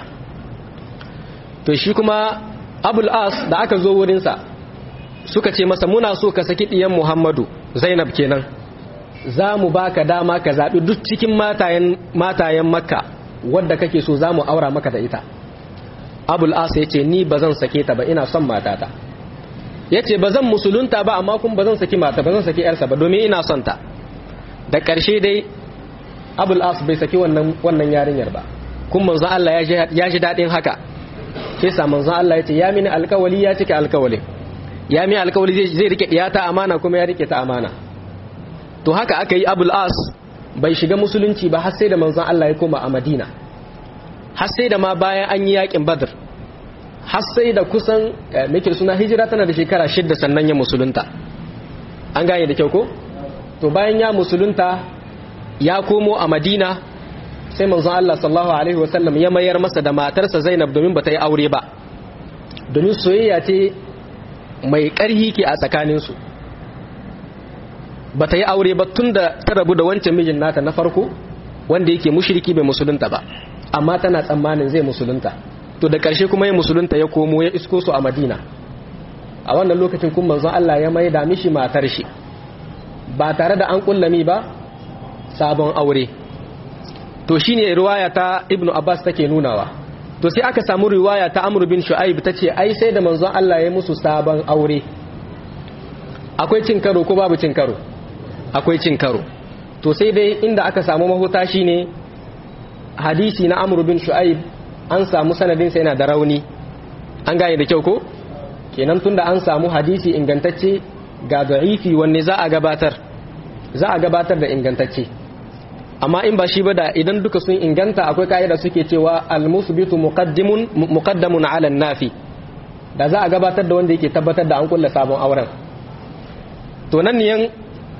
to shi kuma Abul As da aka zo wurin sa suka ce masa muna so ka saki diyan Muhammadu Zainab kenan za mu baka dama ka zabi duk cikin matayen Makka wadda kake so za mu aura maka da ita Abul As ya ce ni ba zan sake ta ba ina son matata ya ce ba zan musulunta ba amma kuma ba zan saki mata ba zan saki yarsa ba domin ina son ta da ƙarshe dai Abul As bai saki wannan yarinyar ba kuma manzon Allah ya ji daɗin haka sai sa manzon Allah ya ce ya mini alƙawali ya cika alƙawali ya mini alƙawali zai rike diyata amana kuma ya rike ta amana to haka aka yi Abul As bai shiga musulunci ba har sai da manzon Allah ya koma a Madina har sai da ma bayan an yi yakin Badr har sai da kusan meke suna hijira tana da shekara 6 sannan ya musulunta an gane da kyau ko to bayan ya musulunta ya komo a Madina sai manzon Allah sallallahu alaihi wasallam ya mayar masa da matarsa Zainab domin bata yi aure ba domin soyayya ce mai ƙarhi ke a tsakanin su bata yi aure ba tunda ta rabu da wancan mijin nata na farko wanda yake mushriki bai musulunta ba amma tana tsammanin zai musulunta. To da ƙarshe kuma ya musulunta ya komo ya isko su a Madina. A wannan lokacin kuma manzon Allah ya maida mishi matar shi ba tare da an kullami ba sabon aure. To shine riwaya ta Ibn Abbas take nunawa. To sai aka samu riwaya ta Amr bin Shu'aib tace ai sai da manzon Allah ya musu sabon aure. Akwai cin karo ko babu cin karo? Akwai cin karo. To sai dai inda aka samu mahuta shine hadisi na Amr bin Shu'aib an samu sanadin sa yana da rauni. An gane da kyau ko? Kenan tunda an samu hadisi ingantacce ga da'ifi wanne za a gabatar? Za a gabatar da ingantacce. Amma in ba shi ba da idan duka sun inganta akwai kaida suke cewa al-musbitu muqaddamun 'ala an-nafi. Da za a gabatar da wanda yake tabbatar da an kulla sabon auren. To nan ne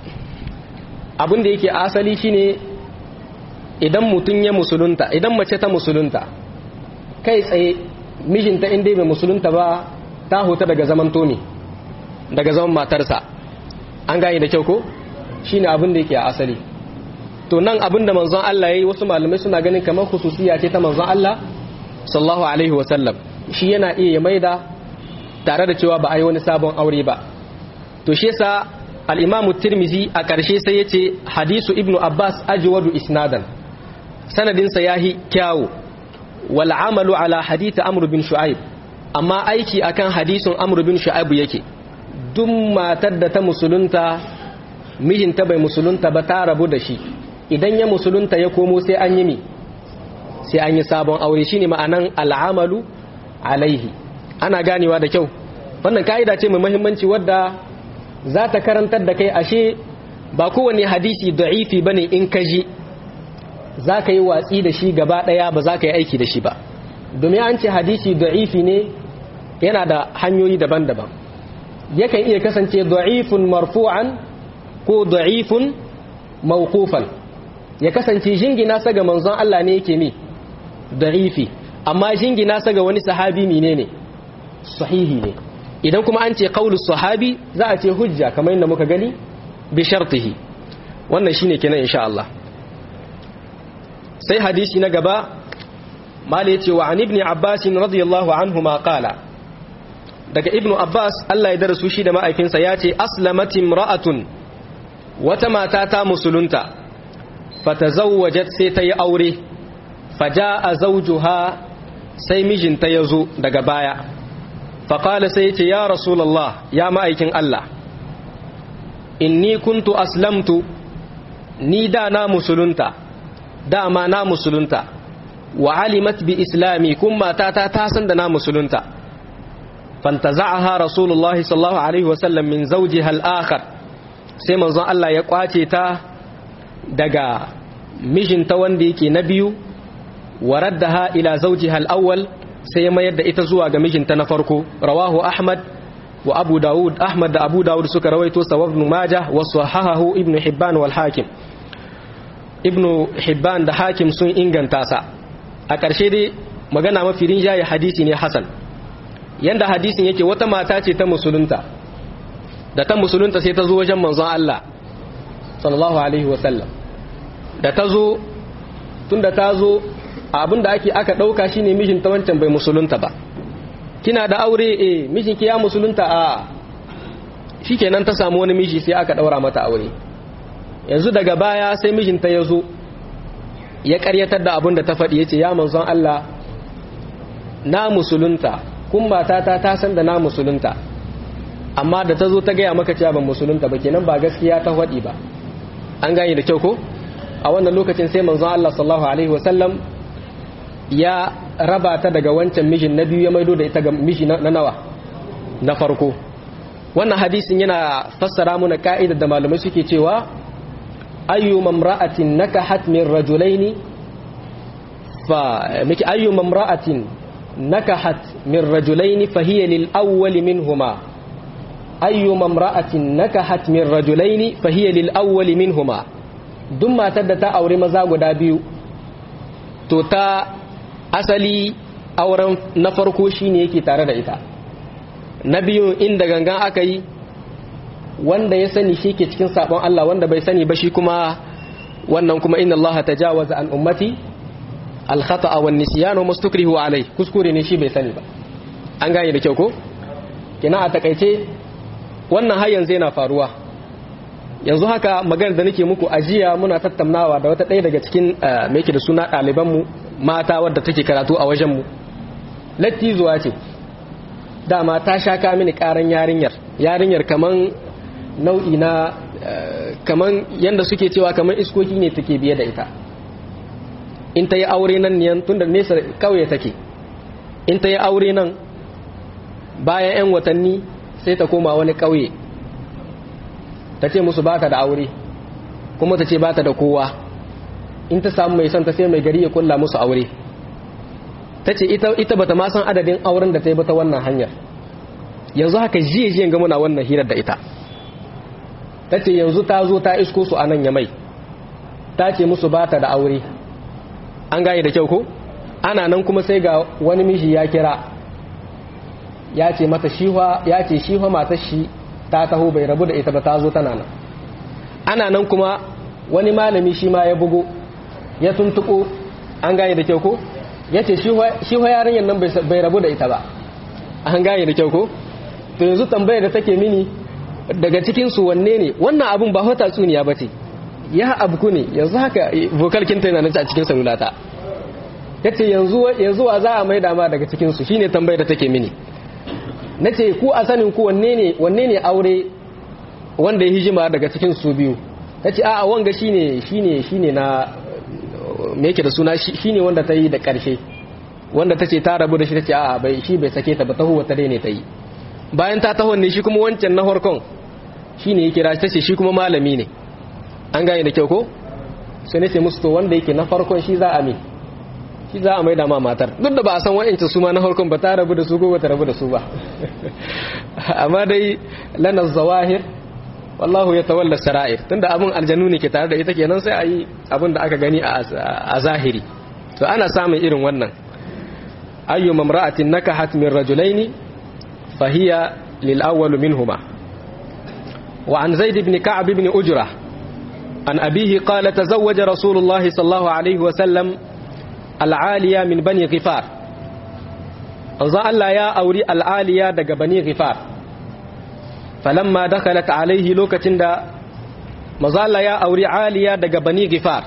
abin da yake asali shine idan mutun ya musulunta, idan mace ta musulunta kai tsaye mijinta inda bai musulunta ba ta huta daga zaman tomi, daga zaman matarsa. An gane da kyau ko? Shine abin da yake asali. To nan abin da manzon Allah yayi wasu malamai suna ganin kamar khususiya ce ta manzon Allah sallallahu alaihi wasallam. Shi yana iya ya maida tare da cewa ba a yi wani sabon aure ba. To shi yasa al-Imam Tirmidhi a ƙarshe sai yace hadisu Ibn Abbas ajwadu isnadan. Sanadin sa yahi kyawu. Wal amalu ala hadith Amr bin Shu'aib. Amma aiki akan hadisin Amr bin Shu'aib yake. Duk matar da ta musulunta mijinta bai musulunta ba ta rabu da shi. Idan ya musulunta ya komo sai an yi mi? Sai an yi sabon aure. Shine ma'anan al-amalu alaihi. Ana ganewa da kyau. Wannan ka'ida ce mai muhimmanci wadda za ta karantar da kai ashe ba kowane hadisi da'ifi bane in ka ji za ka yi watsi da shi gaba daya ba za ka yi aiki da shi ba. Domin an ce hadisi da'ifi ne yana da hanyoyi daban-daban. Yakan iya kasance da'ifun marfu'an ko da'ifun mawqufan. Ya kasance jingina sa ga manzon Allah ne yake mi da'ifi, amma jingina sa ga wani sahabi menene sahihi ne. Idan kuma an ce qaulus sahabi za a ce hujja kamar yadda muka gani bi shartihi. Wannan shine kenan insha Allah. Sai hadisi na gaba mala yace wa an ibn Abbas radiyallahu anhuma qala, daga ibn Abbas Allah ya darasu shi da ma'aikinsa yace aslamat imra'atun, wata mata ta musulunta, fatazawwajat sai ta yi aure, faja'a zawjuha sai mijinta ya zo daga baya, faƙala sai ce ya rasulallah ya ma'aikin Allah, inni kuntu aslamtu, ni da na musulunta, dama na musulunta, wa alimat bi islami kun matata ta san da na musulunta, fantaza'aha rasulullahi sallallahu alaihi wasallam min zawjiha al-akhar, sai manzon Allah ya kwace ta daga mijinta wanda yake na biyu, wa raddaha ila zawjiha al-awwal, sai ya mayar da ita zuwa ga mijinta na farko. Rawahu Ahmad wa Abu Dawud. Ahmad da Abu Dawud suka rawaito sa, Ibn Majah wa sahahahu Ibn Hibban wal Hakim. Ibn Hibban da Hakim sun inganta sa. A ƙarshe dai magana mafi rinjaye hadisi ne hasan. Yanda hadisin yake, wata mata ce ta musulunta, da ta musulunta sai ta zo wajen manzon Allah sallallahu alaihi wasallam. Da ta zo, tunda ta zo abinda aka dauka shine mijinta wancan bai musulunta ba. Kina da aure? Mijinki ya musulunta? Shikenan ta samu wani miji sai aka daura mata aure. Yanzu daga baya sai mijinta ya zo ya karyatar da abinda ta faɗi, yace ya manzon Allah na musulunta, kun matata ta san da na musulunta, amma da ta zo ta gaya maka cewa ban musulunta ba, kenan ba gaskiya ta faɗi ba. An gane da kyau ko? A wannan lokacin sai manzon Allah sallallahu alaihi wasallam ya raba ta daga wancan mijin na biyu, ya maido da ita ga miji na nawa, na farko. Wannan hadisin yana fassara muna ka'idar da malamai suke cewa ayyu mamra'atin nakahat min rajulaini ayyu mamra'atin nakahat min rajulaini fa hiya lil awwal minhuma. Ayyu mamra'atin nakahat min rajulaini fa hiya lil awwal minhuma. Duk matar da ta aure maza guda biyu, to ta asali auren na farko shine yake tare da ita. Na biyu inda gangan aka yi, wanda ya sani shi ke cikin sabon Allah, wanda bai sani ba shi kuma wannan kuma inna Allah tajawaza an ummati al-khata'a wan nisyanu mustakrihu alai kuskure ne shi bai sani ba an gane da kyau ko kina a takaice wannan har yanzu yana faruwa yanzu haka magana da nake muku ajiya muna tattaunawa da wata ɗaya daga cikin me yake da suna ɗaliban mu mata wadda take karatu a wajen mu latti zuwa ce dama ta shaka mini karan yarinyar kaman nau'i na kaman yanda suke cewa kaman iskoki ne take biye da ita in ta yi aure nan niyan tunda nesa kauye take in ta yi aure nan bayan 'yan watanni sai ta koma wani kauye ta ce musu bata da aure kuma ta ce bata da kowa in ta samu mai son ta sai mai gari ya kulla musu aure ta ce ita bata ma san adadin auren da ta yi ba ta wannan hanyar yanzu haka jiye ga muna wannan hirar da ita ta ce yanzu ta zo ta isko su a nan ya mai ta ce musu bata da aure an gane da kyau ko ana nan kuma sai ga wani miji ya kira ya ce mata shiwa matar shi ta taho bai rabu da ita ba ta zo tana nan ana nan kuma wani malami shi ma ya bugo ya tuntuko an gane da kyau ko ya ce shiwa yarinyar nan bai rabu da ita ba an gane da kyau ko to yanzu tambayar da take mini daga cikinsu wanne ne wannan abun ba hota tsuniya ba ce ya abku ne yanzu haka vokalkinta yana nan a cikin salulata ya ce yanzu wa za a mai dama daga cikinsu shi ne tambayar da take mini na ce ku a sanin ku wanne ne aure wanda ya hijima daga cikinsu biyu ta ce a wanga shi ne na me yake da suna shi ne wanda ta yi da ƙarshe wanda ta ce ta rabu da shi ta ce a shi bai sake ta ba taho wata dai ne ta yi bayan ta taho ne shi kuma wancan na harkon shi ne ya kira ta ce shi kuma malami ne an gane da kyau ko sai na ce musu to wanda yake na farkon shi za a mai da ma matar duk da ba a san wa'ancin su ma na harkon ba ta rabu da su ko ba ta rabu da su ba amma dai lana zawahir wallahu ya tawalla sara'ir tunda abin aljanu ne ke tare da ita kenan sai a yi abin da aka gani a zahiri to ana samun irin wannan ayyu mamra'atin nakahat min rajulaini fahiya lil awwal minhuma wa an zaid ibn ka'b ibn ujra an abihi qala tazawwaja rasulullah sallallahu alaihi wa sallam al-aliya min bani ghifar anza Allah ya auri al-aliya daga bani ghifar falamma dakhalat alaihi lokacin da mazalla ya auri aliya daga bani gifar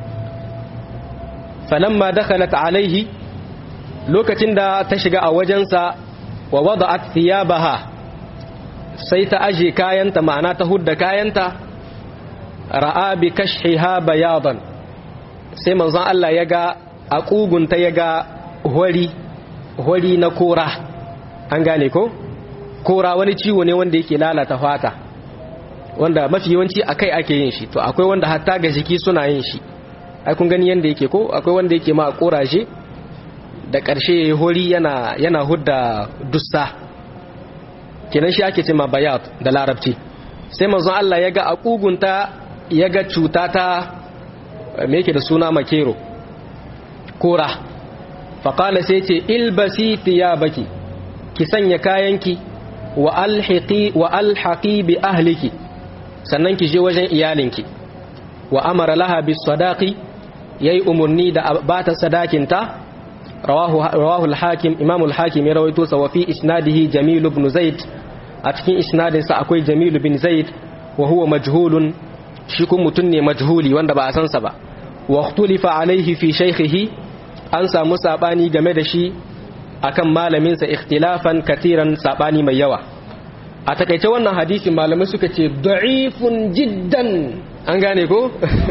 falamma dakhalat alaihi lokacin da ta shiga a wajensa wa wada'at thiyabaha sai ta aje kayanta ma'ana ta hudda kayanta ra'a bi kashhiha bayadan sai manzon Allah ya ga a kugunta ya ga hori na kora an gane ko kora wani ciwo ne wanda yake lalata fata wanda mafi yawanci akai ake yin shi to akwai wanda hatta ga jiki suna yin shi ai kun gani yanda yake ko akwai wanda yake ma koraje da ƙarshe hori yana hudda dussa kenan shi ake ce ma bayat da larabci sai manzon Allah ya ga a kugunta ya ga cuta ta me yake da suna makero kora faqala sai ce ilbasi thiyabaki ki sanya kayanki wa alhaqi bi ahliki sannan ki je wajen iyalinki wa amara laha bis sadaqi yayi umurni da bata sadakinta rawahu al-hakim imam al-hakim ya rawaito sa wa fi isnadihi jamil ibn zaid a cikin isnadin sa akwai jamil ibn zaid wa huwa majhulun shi kun mutun ne majhuli wanda ba a san sa ba wa ikhtulifa alayhi fi shaykhihi an samu sabani game da shi akan malamin sa ikhtilafan katiran sabani mai yawa a takeice wannan hadisin malamai suka ce da'ifun jiddan an gane ko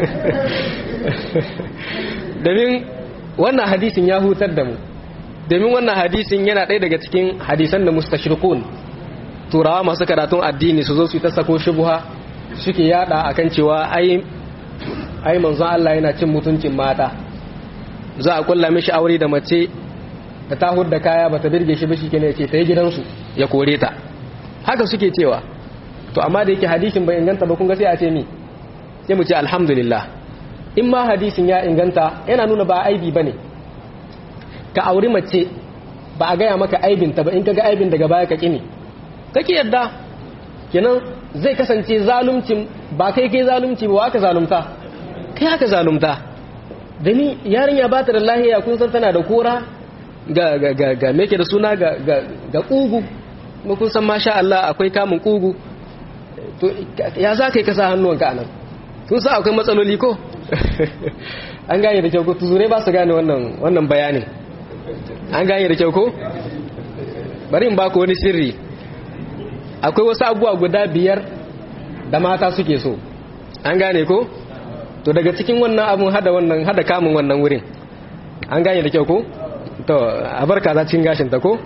domin wannan hadisin ya hutar da mu domin wannan hadisin yana ɗaya daga cikin hadisan da mustashrikun turawa masu karatun addini su zo su ta sako shubha suke yada akan cewa ai manzon Allah yana cin mutuncin mata za a kulla mishi aure da mace da ta hudda kaya bata birge shi ba shikenan yace ta yi gidansu ya kore ta haka suke cewa to amma da yake hadisin bai inganta ba kun ga sai a ce ni sai mu ce alhamdulillah in ma hadisin ya inganta yana nuna ba aibi bane ka auri mace ba a gaya maka aibin ta ba in kaga aibin daga baya ka kine kake yadda kenan zai kasance zaluncin ba kai zalunci ba aka zalunta kai aka zalunta da ni yarinya ba ta da lahiya kun san tana da kora ga meke da suna ga kugu kuma kun san masha Allah akwai kamun kugu to ya za ka yi kasa hannuwanka anan kun san akwai matsaloli ko an gane da kyau ko tuzurai ba su gane wannan bayanin an gane da kyau ko bari in ba ku wani sirri akwai wasu abubuwa guda 5 da mata suke so an gane ko to daga cikin wannan abun hada kamun wannan wurin an gane da kyau ko to a barka za cikin gashin ta ko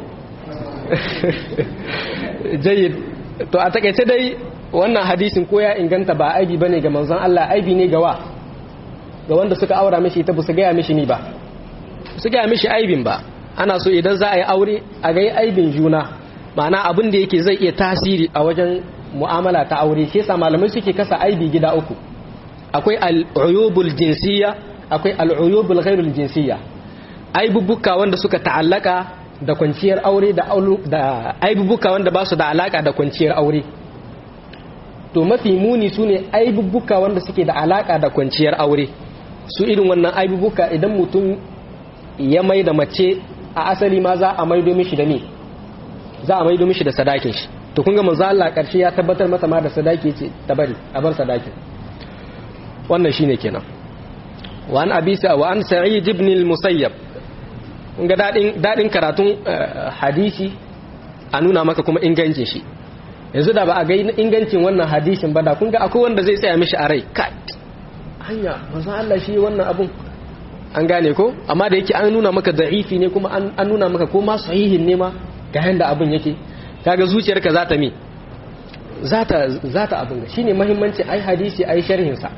jayyid to a takeice dai wannan hadisin ko ya inganta ba aibi bane ga manzon Allah aibi ne ga wanda suka aura mishi ita su gaya mishi ni ba su gaya mishi aibin ba ana so idan za a yi aure a ga aibin juna ma'ana abin da yake zai iya tasiri a wajen mu'amala ta aure shi yasa malamai suke kasa aibi gida 3 akwai al-uyubul jinsiyya akwai al-uyubul ghairul jinsiyya aibubuka wanda suka ta'allaka da kwanciyar aure da aibubuka wanda ba su da alaka da kwanciyar aure to mafi muni sune aibubuka wanda suke da alaka da kwanciyar aure su irin wannan aibubuka idan mutum ya mai da mace a asali ma za a maido mishi da ni za a maido mishi da sadakin shi to kun ga manzo Allah karshe ya tabbatar mata ma da sadaki ce ta bari a bar sadakin wannan shine kenan wa an sa'id ibn al-musayyab kun ga dadin karatun hadisi a nuna maka kuma ingancin shi yanzu da ba a ga ingancin wannan hadisin ba da kun ga akwai wanda zai tsaya mishi a rai kai hanya manzo Allah shi wannan abun an gane ko amma da yake an nuna maka da'ifi ne kuma an nuna maka ko ma sahihin ne ma ga yanda abun yake kaga zuciyarka za ta mi za ta abun ga shine muhimmanci ai hadisi ai sharhin sa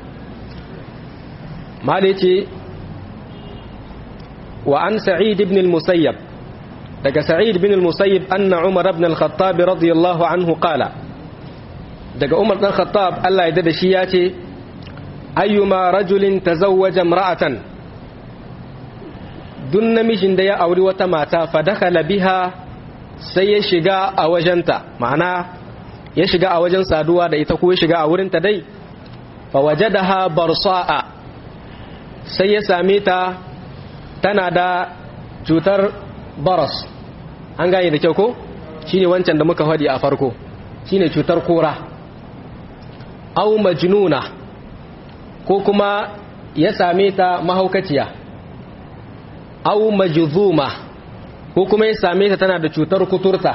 mala yace wa an sa'id ibn al-musayyab daga sa'id ibn al-musayyib anna umar ibn al-khattab radiyallahu anhu qala daga umar ibn al-khattab Allah ya dada shi yace ayyuma rajulin tazawwaja imra'atan dun namijin da ya auri wata mata fa dakhala biha sai ya shiga a wajenta ma'ana ya shiga a wajen saduwa da ita ko ya shiga a wurinta dai fa wajadaha barsa'a sai ya same ta tana da cutar baras an gane da kyau ko shine wancan da muka faɗi a farko shine cutar kora aw majnuna ko kuma ya same ta mahaukaciya aw majzuma ko kuma ya same ta tana da cutar kuturta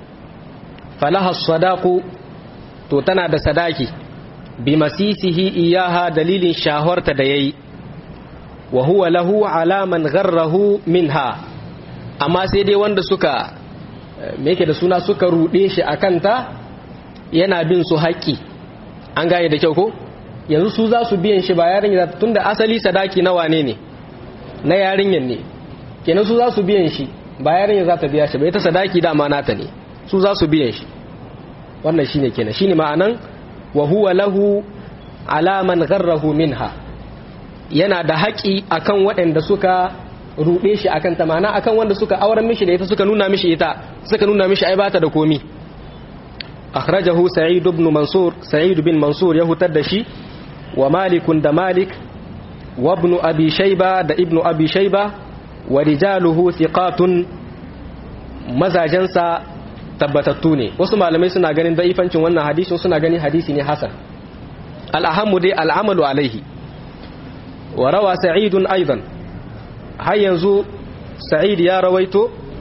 falaha sadaqu to tana da sadaki bi masisihi iyaha dalilin shahwarta da yayi wa huwa lahu ala man gharrahu minha amma sai dai wanda suka me yake da suna suka rude shi akan ta yana bin su haƙi an gane da kyau ko yanzu su za su biyan shi ba yarinya tunda asali sadaki na wane ne na yarinyan ne kenan su za su biyan shi ba yarinya za ta biya shi ba ita sadaki dama nata ne su za su biyan shi wannan shine kenan shine ma'anan wa huwa lahu ala man gharrahu minha yana da haƙi akan waɗanda suka ruɗe shi akan ta ma'ana akan wanda suka auren mishi da ita suka nuna mishi ai bata da komi akhrajahu sa'id bin mansur ya hutar da shi wa malikun da malik wa ibn abi shayba da ibn abi shayba wa rijaluhu thiqatun mazajansa tabbatattu ne wasu malamai suna ganin daifancin wannan hadisin suna ganin hadisi ne hasan al-ahammu dai al-amalu alaihi wa rawa sa'idun aidan har yanzu sa'id ya rawaito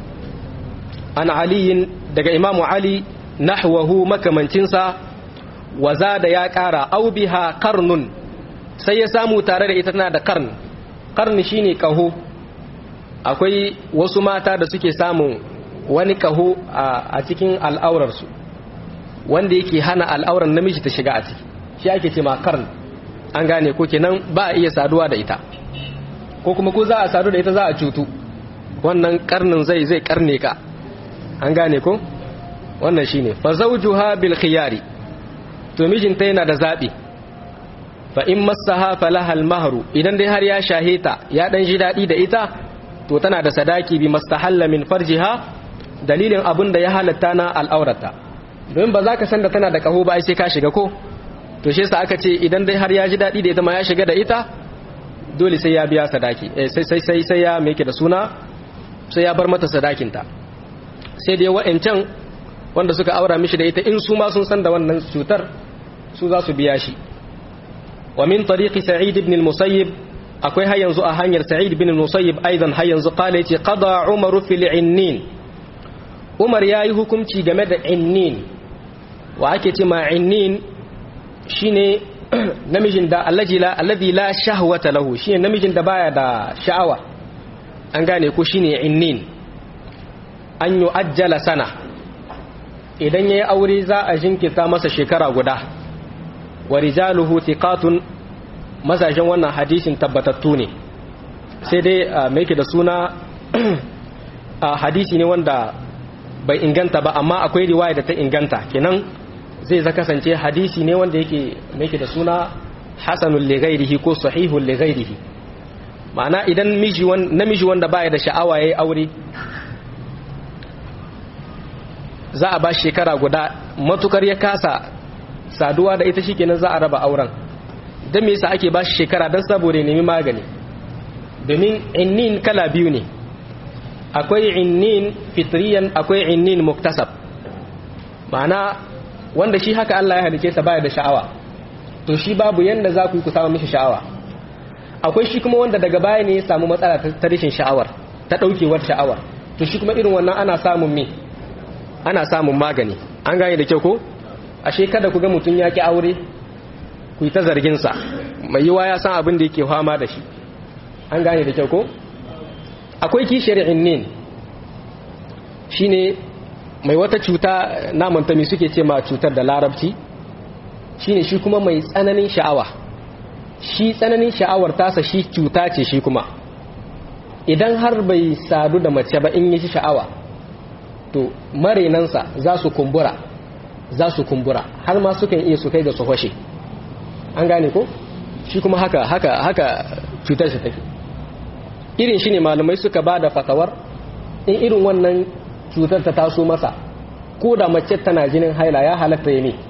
an aliyin daga imamu ali nahwahu makamancinsa wa zada ya kara au biha qarnun sai ya samu tare da ita tana da qarn shine kaho akwai wasu mata da suke samun wani kaho a cikin al'aurarsu wanda yake hana al'auran namiji ta shiga a ciki shi ake ce ma qarn an gane ko kenan ba a iya saduwa da ita ko kuma ko za a sadu da ita za a cutu wannan karnin zai karne ka an gane ko wannan shine fa zawjuha bil khiyari to mijinta yana da zabi fa in massaha falaha al mahru idan dai har ya shahita ya dan ji dadi da ita to tana da sadaki bi mastahalla min farjiha dalilin abin da ya halatta na al'aurata don ba za ka san da tana da kaho ba ai sai ka shiga ko to shi yasa aka ce idan dai har ya ji dadi da ita ma ya shiga da ita dole sai ya biya sadaki sai ya meke da suna sai ya bar mata sadakinta. sai dai wa'ancan wanda suka aura mishi da ita in su ma sun san da wannan cutar su za su biya shi. wa min tariqi sa'id ibn al-musayyib akwai har yanzu a hanyar sa'id ibn al-musayyib aidan har yanzu qala yace qada umar fil innin, umar yayi hukunci game da innin. wa ake ce ma innin shine namijin da alladhi la shahwata lahu, shine namijin da baya da sha'awa, an gane ko shine innin. an yu'ajjala sana, idan yayi aure za a jinkirta masa shekara guda. wa rijaluhu thiqatun, mazajen wannan hadisin tabbatattu ne, sai dai mai yake da suna hadisi ne wanda bai inganta ba, amma akwai riwaya da ta inganta, kenan zai kasance hadisi ne wanda yake mai yake da suna hasanul li ghairihi ko sahihul li ghairihi. ma'ana idan namiji wanda baya da sha'awa yayi aure za a ba shekara guda, matukar ya kasa saduwa da ita shikenan za a raba auren. dan me yasa ake ba shi shekara? dan saboda nemi magani. domin innin kala biyu ne, akwai innin fitriyan, akwai innin muktasab. ma'ana wanda shi haka Allah ya halice sa baya da sha'awa, to shi babu yanda za ku samu mishi sha'awa. akwai shi kuma wanda daga baya ne ya samu matsala ta rashin sha'awar, ta daukewar sha'awar, to shi kuma irin wannan ana samun magani. an gane da kyau ko? ashe kada ku ga mutum ya ki aure ku yi ta zarginsa, mai yiwa ya san abin da yake fama da shi. an gane da kyau ko? akwai kishiyar innin, shine mai wata cuta namanta mai suke ce ma cutar da larabci, shine shi kuma mai tsananin sha'awa. shi tsananin sha'awar tasa shi cuta ce. shi kuma idan har bai sadu da mace ba in yi shi sha'awa, to marainansa za su kumbura har ma sukan iya su kai ga su fashe. an gane ko? shi kuma haka cutar shi take. irin shi ne malamai suka ba da fatawar in irin wannan cutar ta taso masa, ko da mace tana jinin haila ya halatta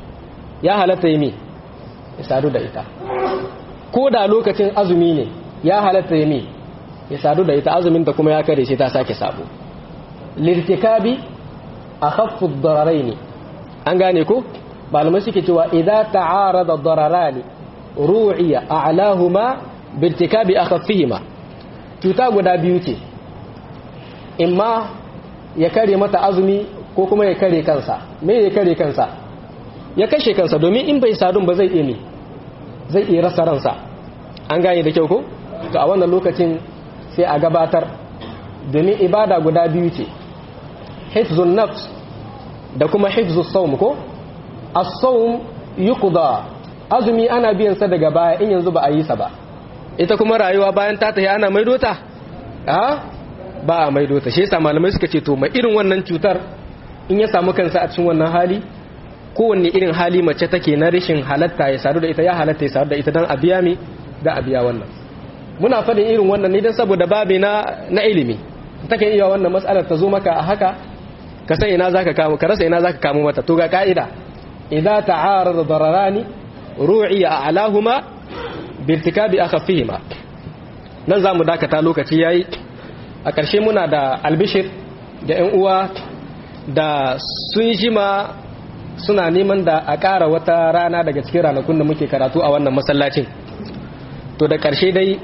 yi ya sadu da ita. ko da lokacin azumi ne ya halatta ya sadu da ita, azumin ta kuma ya kare shi ta sake sabo. lirtikabi akhaffu ad-dararaini, an gane ko? malamai suke cewa idza ta'arada ad-dararani ru'iya a'lahuma birtikabi akhaffihima. cuta guda biyu ce, imma ya kare mata azumi ko kuma ya kare kansa. me ya kare kansa? ya kashe kansa, domin in bai sadun ba zai iya rasa ransa. an gane da kyau ko? to a wannan lokacin sai a gabatar, domin ibada guda biyu ce, hifzun nafs da kuma hifzus sawm ko? as-sawm yuqda, azumi ana biyan sa daga baya in yanzu ba a yi sa ba. ita kuma rayuwa bayan ta tafi ana maido ta? ba a maido ta. shi yasa malamai suka ce to mai irin wannan cutar in ya samu kansa a cikin wannan hali, kowanne irin hali mace take na rashin halatta ya sadu da ita, ya halatta ya sadu da ita dan a biya mi da a biya wannan. muna faɗin irin wannan ne dan saboda babe na ilimi. take iya wannan mas'alar ta zo maka a haka, ka san ina zaka kamo, ka rasa ina zaka kamo mata. to ga ka'ida, idza ta'arada dararani ru'iya a'lahuma birtikabi akhaffihima. nan zamu dakata, lokaci yayi. a ƙarshe muna da albishir da ƴan uwa da sun jima suna neman da a ƙara wata rana daga cikin ranakun da muke karatu a wannan masallacin. to da ƙarshe dai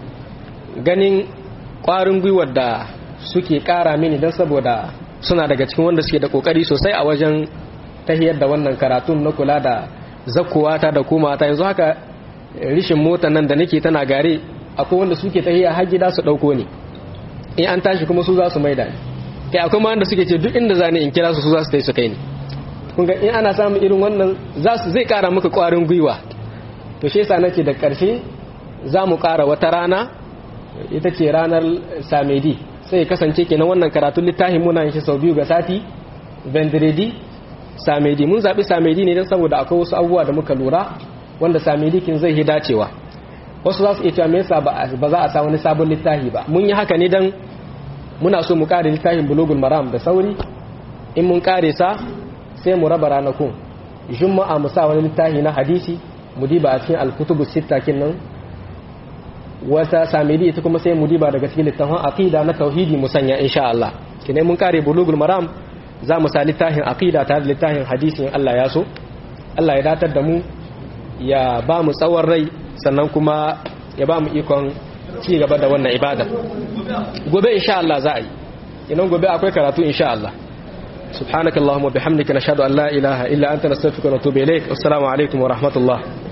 ganin ƙwarin gwiwar da suke ƙara mini, don saboda suna daga cikin wanda suke da ƙoƙari sosai a wajen tahiyar da wannan karatun na kula da zakkuwata da komata. yanzu haka rishin mota nan da nake tana gare, akwai wanda suke tahiya har gida su ɗauko ni, in an tashi kuma su za su maida ni. kai akwai ma wanda suke ce duk inda zani in kira su za su tai su kai ni. kun ga in ana samun irin wannan zai ƙara maka ƙwarin gwiwa. to shi yasa nace da ƙarshe za mu ƙara wata rana, ita ce ranar samedi. sai kasance kenan wannan karatun littafin muna yin shi sau biyu ga sati, vendredi samedi. mun zaɓi samedi ne don saboda akwai wasu abubuwa da muka lura wanda samedi kin zai yi dacewa. wasu za su iya cewa me yasa ba za a sa wani sabon littafi ba. mun yi haka ne don muna so mu ƙare littafin bulugul maram da sauri. in mun ƙare sa sai mu raba ranakun, juma'a mu sa wani littafi na hadisi mu diba a cikin alkutubu sitta kin nan, wata samedi ita kuma sai mu diba daga cikin littafin aqida na tauhidi mu sanya insha Allah kine mun kare bulugul maram za mu sa littafin aqida tare da littafin hadisi in Allah ya so Allah ya datar da mu ya ba mu tsawon rai sannan kuma ya ba mu ikon ci gaba da wannan ibada gobe insha Allah za a yi idan gobe akwai karatu insha Allah subhanakallahumma bihamdika nashhadu an la ilaha illa anta nastaghfiruka wa natubu ilaik assalamu alaikum wa rahmatullah